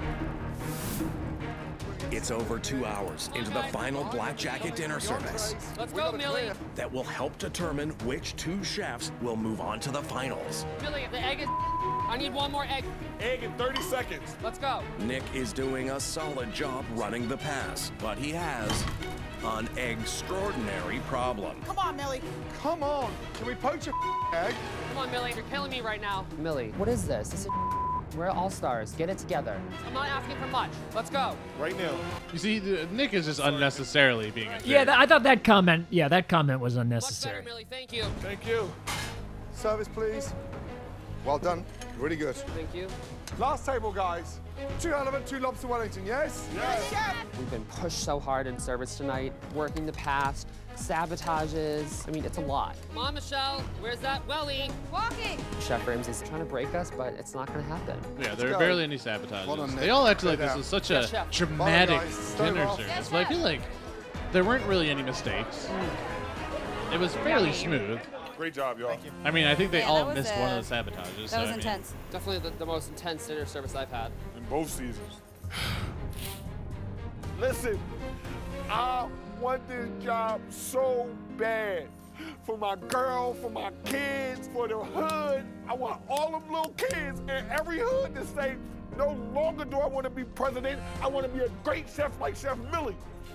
It's over 2 hours into the final Black Jacket dinner service
Let's go, Millie.
that will help determine which 2 chefs will move on to the finals.
Millie, the egg is... I need one more egg.
Egg in 30 seconds.
Let's go.
Nick is doing a solid job running the pass, but he has an extraordinary problem.
Come on, Millie.
Come on. Can we poach a egg?
Come on, Millie. You're killing me right now. Millie, what is this? This is... We're all-stars. Get it together. I'm not asking for much. Let's go.
Right now.
You see, Nick is just unnecessarily being a jerk.
Yeah, I thought that comment. Yeah, that comment was
Much
unnecessary.
better, Millie. Thank you.
Thank you.
Service, please. Well done. Really good.
Thank you.
Last table, guys. 2 halibut, 2 lobster Wellington, yes?
Yes, chef.
We've been pushed so hard in service tonight, working the past, sabotages. I mean, it's a lot. Come on, Michelle. Where's that welly?
Walking.
Chef Ramsay's trying to break us, but it's not going to happen.
Yeah, there are
go.
barely any sabotages.
Well done, Nick.
They all act like
Stay
this
down.
is such
Yes,
a
chef.
dramatic
Bye, guys. Stay
dinner
well.
service,
Yes,
but I
chef.
feel like there weren't really any mistakes. It was fairly smooth.
Great job, y'all.
I mean, I think they
Yeah,
all
that was,
missed one of the sabotages. so
That was
I mean,
intense.
Definitely the most intense dinner service I've had.
In both seasons. Listen, I want this job so bad. For my girl, for my kids, for the hood. I want all them little kids in every hood to say, no longer do I want to be president. I want to be a great chef like Chef Millie.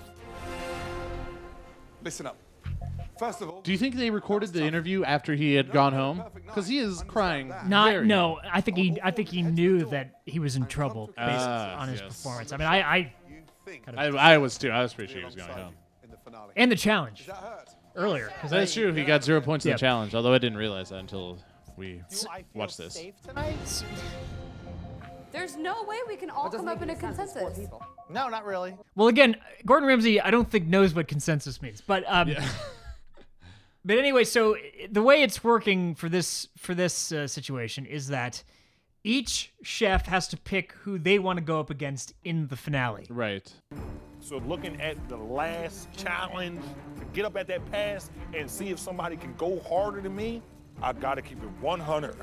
Listen up. First of all,
Do you think they recorded the interview after he had gone home? Because he is crying. very
No. I think he knew that he was in trouble based on his
yes.
performance. I mean, I
I was too. I was pretty sure he was going home.
in the finale.
and the challenge
That hurt.
earlier.
That's true. He got 0 points in
Yeah.
the challenge, although I didn't realize that until we watched this.
Safe tonight?
There's no way we can all come up in a consensus.
No, not really.
Well, again, Gordon Ramsay, I don't think knows what consensus means, but but anyway, so the way it's working for this situation is that each chef has to pick who they want to go up against in the finale.
Right.
So looking at the last challenge, to get up at that pass and see if somebody can go harder than me, I gotta keep it 100.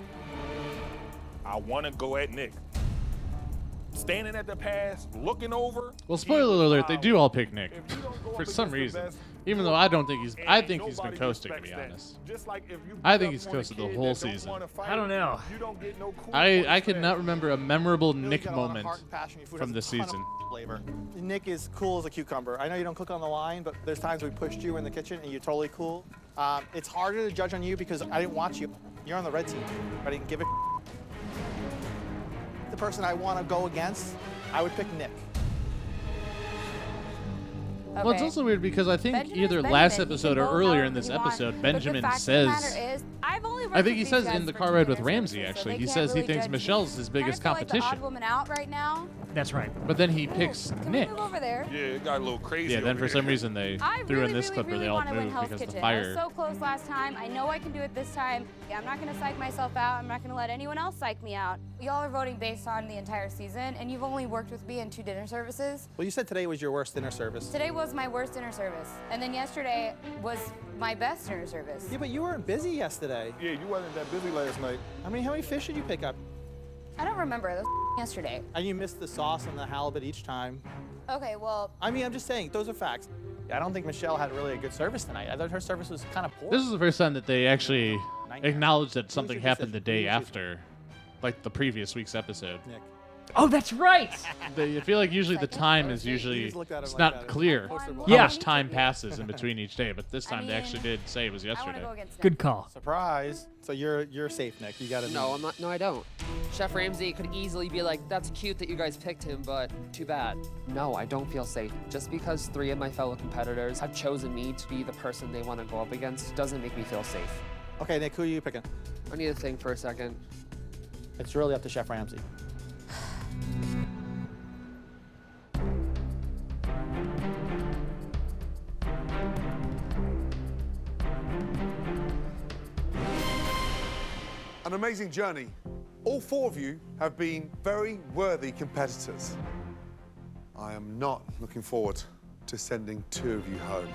I wanna go at Nick. Standing at the pass, looking over.
Well, spoiler alert, they do all pick Nick
If you don't go up
for
against
some
the
reason.
best,
Even though I don't think he's, I
ain't
think he's been
nobody
coasting to be
respects that.
honest.
Just like if you
I
beat
think
up
he's
on a
coasted the
kid
whole
that don't
season.
wanna fight,
I don't know.
You don't get no cool
I
points
could
for
not
that.
remember a memorable
Millie's
Nick
got a lot of
moment
heart and passion. Your food
from
has
this
a ton of
season.
flavor. Nick is cool as a cucumber. I know you don't cook on the line, but there's times we pushed you in the kitchen and you're totally cool. It's harder to judge on you because I didn't watch you. You're on the red team. I didn't give a the person I want to go against, I would pick Nick.
Well, it's also weird because I think either last episode or earlier in this episode, Benjamin says, I think he says in the car ride with Ramsay, actually, he says he thinks Michelle's his biggest competition.
Like the odd woman out right now.
That's right.
But then he picks Nick.
Move over there.
Yeah, it got a little crazy.
Yeah, then
over
for
there.
some reason they
I
threw
really,
in this
really,
clip where
really
they all
want to win
moved
Hell's
because the
Kitchen. I
fire.
was so close last time. I know I can do it this time. I'm not going to psych myself out. I'm not going to let anyone else psych me out. Y'all are voting based on the entire season, and you've only worked with me in 2 dinner services.
Well, you said today was your worst dinner service.
Today was my worst dinner service, and then yesterday was my best dinner service.
Yeah, but you weren't busy yesterday.
Yeah, you wasn't that busy last night.
How many fish did you pick up?
I don't remember. That was yesterday.
And you missed the sauce and the halibut each time.
Okay, well,
I mean, I'm just saying, those are facts. I don't think Michelle had really a good service tonight. I thought her service was kind of poor.
This is the first time that they actually acknowledged that something
your
happened the
decision?
day after, like the previous week's episode.
Nick.
Oh, that's right.
I feel like usually the time is usually,
just looked at him
it's
like
not
that.
clear
Yeah.
how much time passes in between each day, but this time they actually did say it was
I want to
yesterday.
go against
Good call.
Surprise. So you're safe, Nick. You got to
No, I'm not. No, I don't. Chef Ramsay could easily be like, "That's cute that you guys picked him, but too bad." No, I don't feel safe. Just because 3 of my fellow competitors have chosen me to be the person they want to go up against doesn't make me feel safe.
Okay, Nick, who are you picking?
I need to think for a second.
It's really up to Chef Ramsay.
amazing journey. All 4 of you have been very worthy competitors. I am not looking forward to sending 2 of you home.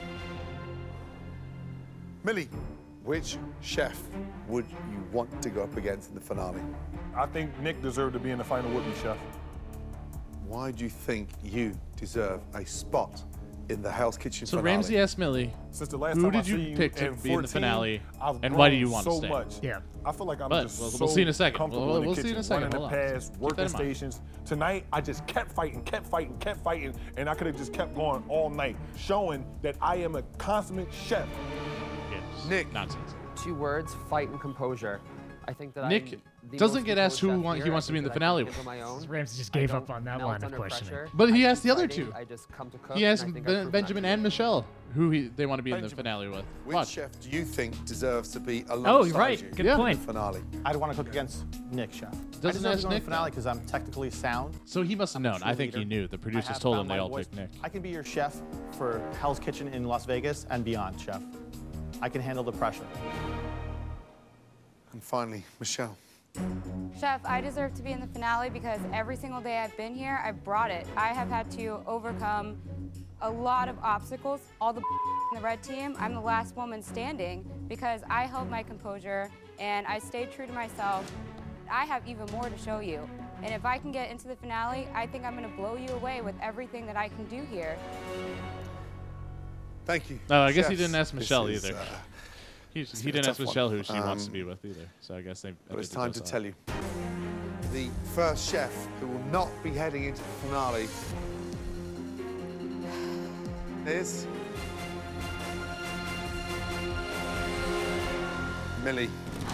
Millie, which chef would you want to go up against in the finale?
I think Nick deserved to be in the final with me, Chef.
Why do you think you deserve a spot in the Hell's Kitchen
So
finale?
Ramsey asked Millie,
Since the last
who
time I
did you
seen
pick to
in
be in the
14,
finale,
I've
and why do you
grown
want to
so
stay?
much.
Yeah.
I feel like I'm
But
just
we'll see in a second.
comfortable
We'll
in the
see in a
kitchen,
second.
running
Hold
the
on.
pads,
Keep
working
that in mind.
stations. Tonight, I just kept fighting, and I could have just kept going all night, showing that I am a consummate chef.
Yes.
Nick.
Nonsense.
2 words, fight and composure. I think that
Nick
I'm the
doesn't
most
get asked who
composed chef
he
here.
wants to be in the
I think
finale
that I can
with.
handle my own.
Ramsey just
I
gave up
don't
on that
melt
line of
under
questioning.
pressure.
But he
I
asked
keep
the other
fighting.
2.
I just come to cook,
He asked
and I think I proved
Benjamin
that.
and Michelle who they want to be in the
Benjamin,
finale with.
Which
Watch.
chef do you think deserves to be alongside
Oh, you're right.
you
Good
in
point.
the finale?
I'd want to cook against Nick, Chef. I
Doesn't
deserve
ask
to go in
Nick,
the finale
though.
because I'm technically sound.
So he must have known. I think he
leader.
knew. The
I
producers
have
told him
found
they
my
all
voice.
picked Nick.
I can be your chef for Hell's Kitchen in Las Vegas and beyond, Chef. I can handle the pressure.
And finally, Michelle.
Chef, I deserve to be in the finale because every single day I've been here, I've brought it. I have had to overcome a lot of obstacles. All the in the red team, I'm the last woman standing because I held my composure and I stayed true to myself. I have even more to show you. And if I can get into the finale, I think I'm gonna blow you away with everything that I can do here.
Thank you.
Oh, I guess he
Chefs.
didn't ask
This
Michelle
is,
either. He
been
didn't
a
ask
tough
Michelle
one.
who she wants to be with either. So I guess they.
But it's time to tell you. The first chef who will not be heading into the finale is Millie.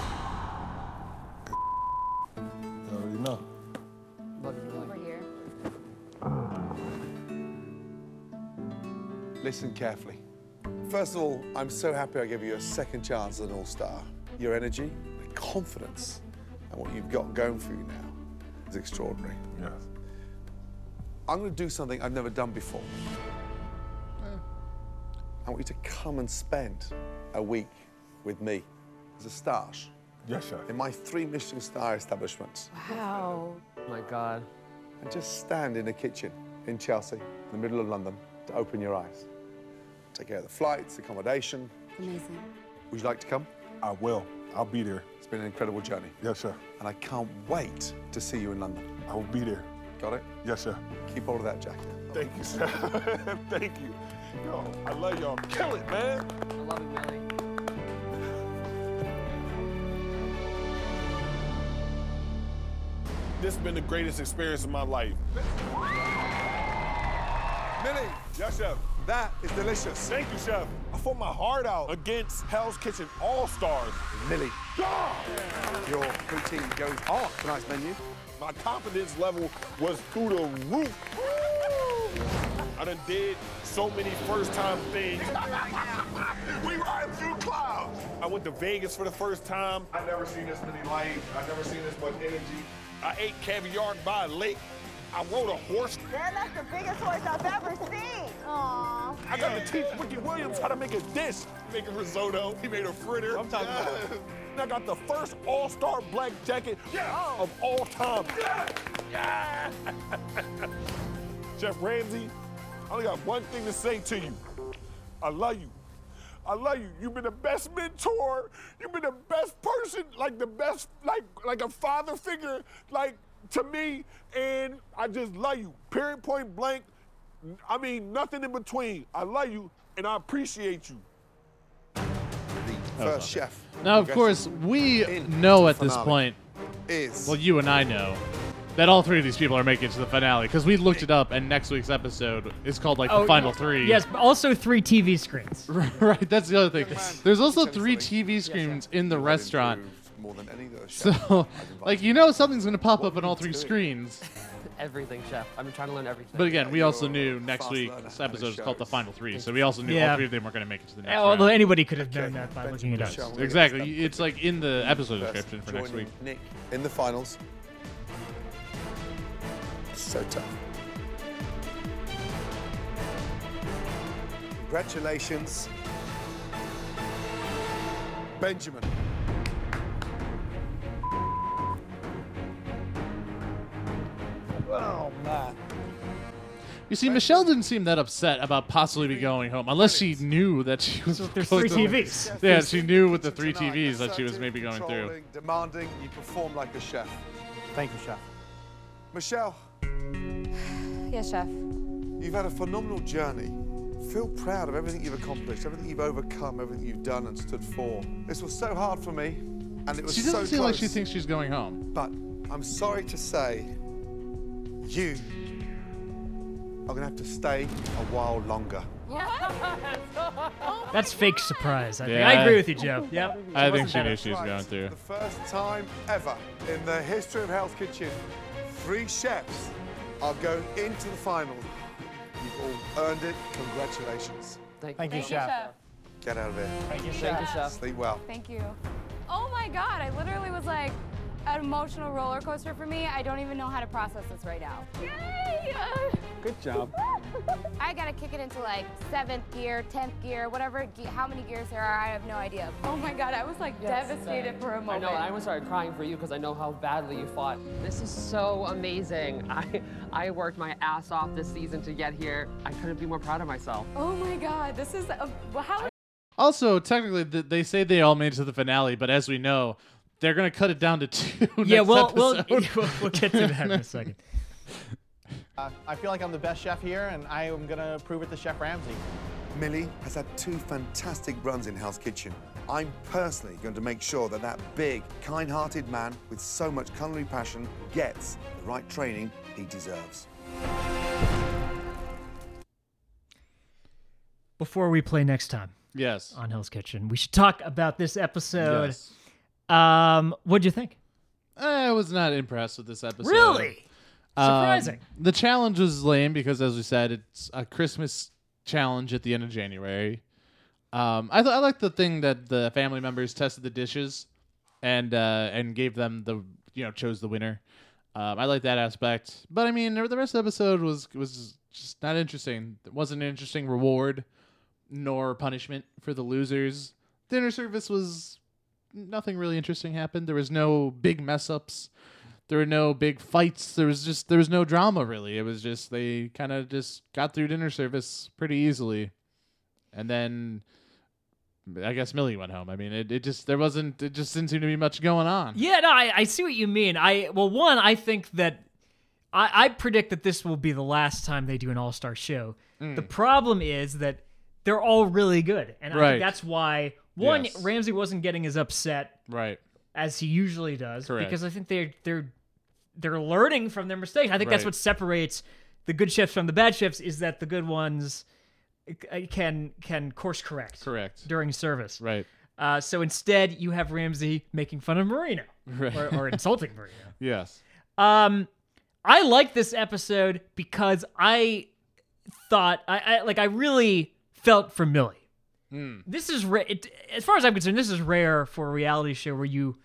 You already know.
Over here.
Listen carefully. First of all, I'm so happy I gave you a second chance as an all-star. Your energy, the confidence, and what you've got going for you now is extraordinary.
Yes.
I'm going to do something I've never done before. I want you to come and spend a week with me as a stash
Yes, Chef.
in my 3 Michelin star establishments.
Wow. Oh my God.
And just stand in a kitchen in Chelsea, in the middle of London, to open your eyes. Take care of the flights, accommodation.
Amazing.
Would you like to come?
I will. I'll be there.
It's been an incredible journey.
Yes, sir.
And I can't wait to see you in London.
I will be there.
Got it?
Yes, sir.
Keep hold of that jacket.
Thank you, sir. Thank you. Yo, I love y'all. Kill it, man.
I love you, Millie.
This has been the greatest experience of my life.
Millie,
Yes, Chef.
that is delicious.
Thank you, Chef. I fought my heart out against Hell's Kitchen All-Stars.
Millie,
Ah!
your poutine goes off tonight's menu.
My confidence level was through the roof. I done did so many first-time things. We ride through clouds. I went to Vegas for the first time. I never seen this many lights. I never seen this much energy. I ate caviar by a lake. I rode a horse.
Man, that's the biggest horse I've ever seen. Aww.
I got to teach Ricky Williams how to make a dish. Make a risotto. He made a fritter. I'm talking about. And I got the first all-star black jacket of all time. Yeah. Chef Ramsey, I only got one thing to say to you. I love you. I love you. You've been the best mentor. You've been the best person, like the best, like a father figure, like to me. And I just love you. Period, point blank. I mean, nothing in between. I love you, and I appreciate you.
The first chef.
Now, of course, we know at this point,
is
well, you and I know, that all 3 of these people are making it to the finale because we looked it up, and next week's episode is called like the final 3.
Yes, but also 3 TV screens.
Right, that's the other thing. There's also 3 TV screens in the restaurant.
more than any other chef.
So, like, you know something's going to pop up on all 3 screens.
Everything, Chef. I've been trying to learn everything.
But again, we also knew next week's episode is called the final 3, so we also knew all 3 of them were going to make it to the next
Although
round.
anybody could have done that by looking it up.
Exactly. It's like in the episode description for next week.
Nick in the finals. So tough. Congratulations, Benjamin.
Oh, man.
You see, Michelle didn't seem that upset about possibly be going home, unless she knew that she was.
There's
going
3
to-
TVs.
Yeah, she knew with the 3
Tonight,
TVs that she was
assertive,
maybe going through.
controlling, Demanding, you perform like a chef.
Thank you, Chef.
Michelle,
Yes, Chef.
you've had a phenomenal journey. Feel proud of everything you've accomplished, everything you've overcome, everything you've done and stood for. This was so hard for me, and it was
She
so
doesn't seem
close.
like she thinks she's going home.
But I'm sorry to say, you are going to have to stay a while longer.
That's fake surprise. I think.
Yeah.
I agree with you, Joe. Yep.
I think
wasn't
she knew
better.
she was going through.
The first time ever in the history of Hell's Kitchen, 3 chefs are going into the final. You've all earned it. Congratulations.
Thank you, Chef.
Get out of here.
Thank you,
Thank you, Chef.
Sleep well.
Thank you. Oh my God, I literally was like an emotional roller coaster for me. I don't even know how to process this right now. Yay!
Good job.
I gotta kick it into like 7th gear, 10th gear, whatever, how many gears there are, I have no idea. Oh my God, I was like devastated for a
I
moment.
know, and I almost started crying for you because I know how badly you fought. This is so amazing. I worked my ass off this season to get here. I couldn't be more proud of myself.
Oh my God, this is, how?
Also, technically, they say they all made it to the finale, but as we know, they're going to cut it down to 2
Yeah,
next
we'll
episode.
get to that in a second.
I feel like I'm the best chef here, and I am going to prove it to Chef Ramsay.
Millie has had 2 fantastic runs in Hell's Kitchen. I'm personally going to make sure that that big, kind-hearted man with so much culinary passion gets the right training he deserves.
Before we play next time
Yes.
on Hell's Kitchen, we should talk about this episode.
Yes.
What'd you think?
I was not impressed with this episode.
Really? Surprising.
The challenge was lame because, as we said, it's a Christmas challenge at the end of January. I like the thing that the family members tested the dishes and gave them chose the winner. I like that aspect, but I mean, the rest of the episode was just not interesting. It wasn't an interesting reward nor punishment for the losers. Dinner service was nothing really interesting happened. There was no big mess ups. There were no big fights. There was no drama really. It was just they kind of just got through dinner service pretty easily, and then I guess Millie went home. I mean, it just didn't seem to be much going on.
Yeah, no, I see what you mean. I think that I predict that this will be the last time they do an all-star show. The problem is that they're all really good, and I think that's why Ramsay wasn't getting as upset as he usually does.
Correct.
Because I think they're learning from their mistakes. I think that's what separates the good chefs from the bad chefs is that the good ones can course correct during service.
Right.
So instead, you have Ramsay making fun of Marino or insulting Marino.
Yes.
I like this episode because I thought I really felt for Millie. This is as far as I'm concerned, this is rare for a reality show where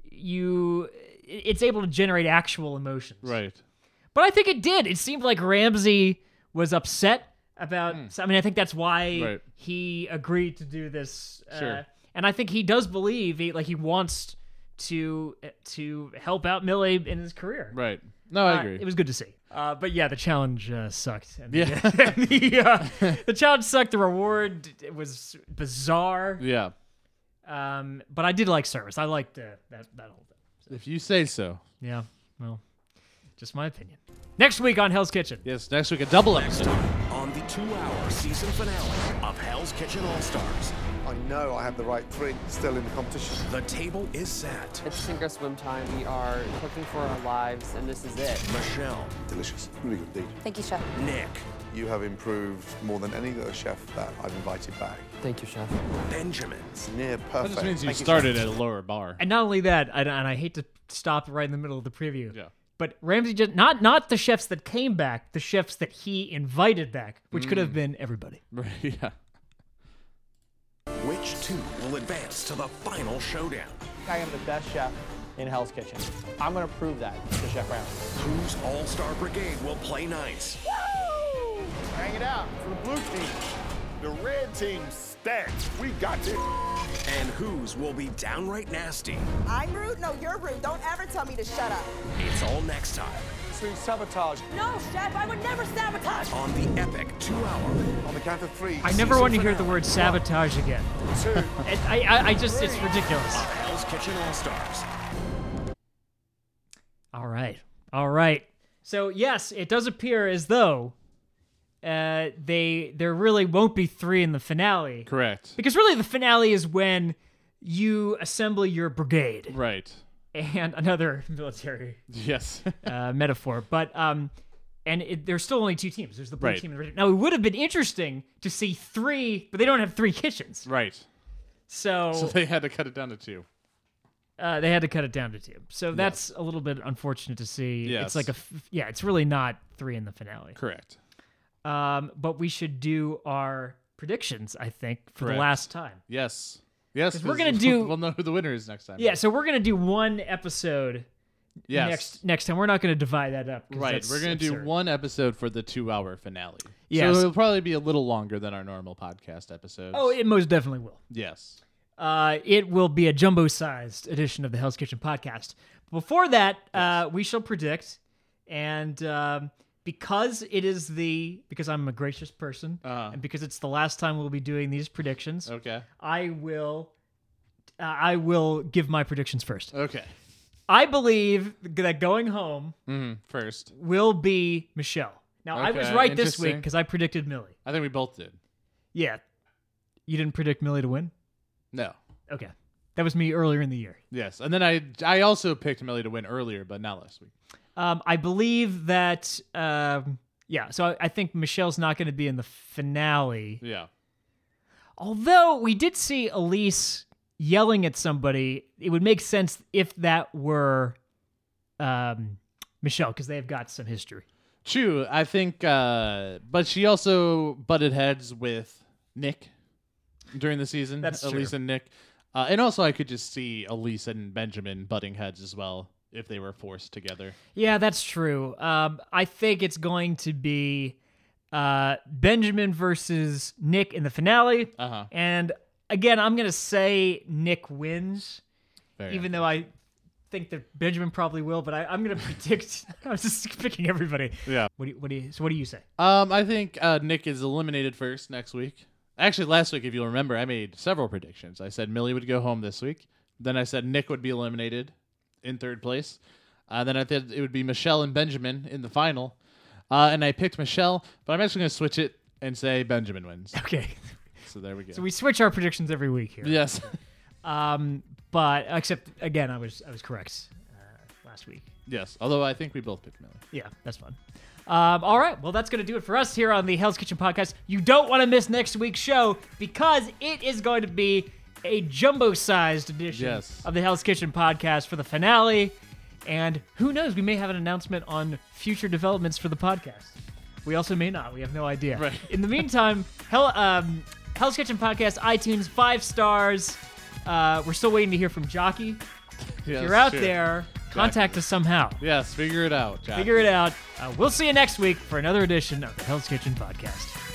it's able to generate actual emotions.
Right.
But I think it did. It seemed like Ramsay was upset about. I mean, I think that's why he agreed to do this.
Sure.
And I think he does believe he wants to help out Millie in his career.
Right. No, I agree.
It was good to see. But yeah, the challenge sucked. And
Yeah.
the challenge sucked. The reward was bizarre.
Yeah.
But I did like service. I liked that whole thing. So.
If you say so.
Yeah. Well, just my opinion. Next week on Hell's Kitchen.
Yes, next week a double episode.
On the 2-hour season finale of Hell's Kitchen All-Stars.
I know I have the right 3 still in the competition.
The table is set.
It's sink or swim time. We are cooking for our lives, and this is it.
Michelle.
Delicious. Really good indeed.
Thank you, Chef.
Nick.
You have improved more than any other chef that I've invited back.
Thank you, Chef.
Benjamin.
It's near
That
perfect.
just means you
Thank
started
chef.
at a lower bar.
And not only that, and I hate to stop right in the middle of the preview.
Yeah.
But Ramsay just not the chefs that came back, the chefs that he invited back, which could have been everybody.
Right. Yeah.
Which 2 will advance to the final showdown?
I am the best chef in Hell's Kitchen. I'm going to prove that to Chef Ramsay.
Whose all-star brigade will play nice?
Woo! Hang it out for the blue team. The red team stacked. We got this.
And whose will be downright nasty?
I'm rude? No, you're rude. Don't ever tell me to shut up.
It's all next time.
absolute sabotage.
No, Chef, I would never sabotage.
On the epic 2-hour.
On the count of 3.
I never want to hear the word sabotage again.
2.
I just, it's ridiculous.
Hell's Kitchen All-Stars.
All right. So yes, it does appear as though there really won't be 3 in the finale.
Correct.
Because really the finale is when you assemble your brigade.
Right.
And another military
yes
metaphor. But there's still only 2 teams. There's the blue
right.
team and the red team. Now it would have been interesting to see 3, but they don't have 3 kitchens.
Right.
So
they had to cut it down to 2.
They had to cut it down to 2. So that's a little bit unfortunate to see.
Yes.
It's like it's really not 3 in the finale.
Correct.
But we should do our predictions, I think, for the last time.
Yes. Yes.
We're gonna do.
We'll know who the winner is next time.
Yeah. So we're gonna do one episode.
Yes.
Next time, we're not gonna divide that up.
Right. We're gonna do one episode for the 2-hour finale.
Yes.
So it'll probably be a little longer than our normal podcast episodes.
Oh, it most definitely will.
Yes.
It will be a jumbo-sized edition of the Hell's Kitchen podcast. Before that, we shall predict, and because I'm a gracious person, and because it's the last time we'll be doing these predictions, I will give my predictions first.
Okay.
I believe that going home
first
will be Michelle. Now, I was right this week because I predicted Millie.
I think we both did.
Yeah. You didn't predict Millie to win?
No.
Okay. That was me earlier in the year.
Yes. And then I also picked Millie to win earlier, but not last week.
I believe that, so I think Michelle's not going to be in the finale.
Yeah.
Although we did see Elise yelling at somebody, it would make sense if that were Michelle, because they've got some history.
True. I think, but she also butted heads with Nick during the season.
That's true.
Elise and Nick. And also I could just see Elise and Benjamin butting heads as well if they were forced together.
Yeah, that's true. I think it's going to be Benjamin versus Nick in the finale. And again, I'm going to say Nick wins, even though I think that Benjamin probably will, but I'm going to predict. I was just picking everybody.
Yeah.
What do you say?
I think Nick is eliminated first next week. Actually, last week, if you'll remember, I made several predictions. I said Millie would go home this week. Then I said Nick would be eliminated in 3rd place. Then I thought it would be Michelle and Benjamin in the final. And I picked Michelle, but I'm actually going to switch it and say Benjamin wins.
Okay.
So there we go.
So we switch our predictions every week here.
Yes.
But except, again, I was correct last week.
Yes, although I think we both picked Millie.
Yeah, that's fun. All right, well, that's going to do it for us here on the Hell's Kitchen podcast. You don't want to miss next week's show because it is going to be a jumbo-sized edition of the Hell's Kitchen podcast for the finale. And who knows, we may have an announcement on future developments for the podcast. We also may not. We have no idea.
Right.
In the meantime, Hell's Kitchen podcast, iTunes, 5 stars. We're still waiting to hear from Jockey.
Yes,
if you're out there, contact us somehow.
Yes, figure it out, Jockey.
Figure it out. We'll see you next week for another edition of the Hell's Kitchen podcast.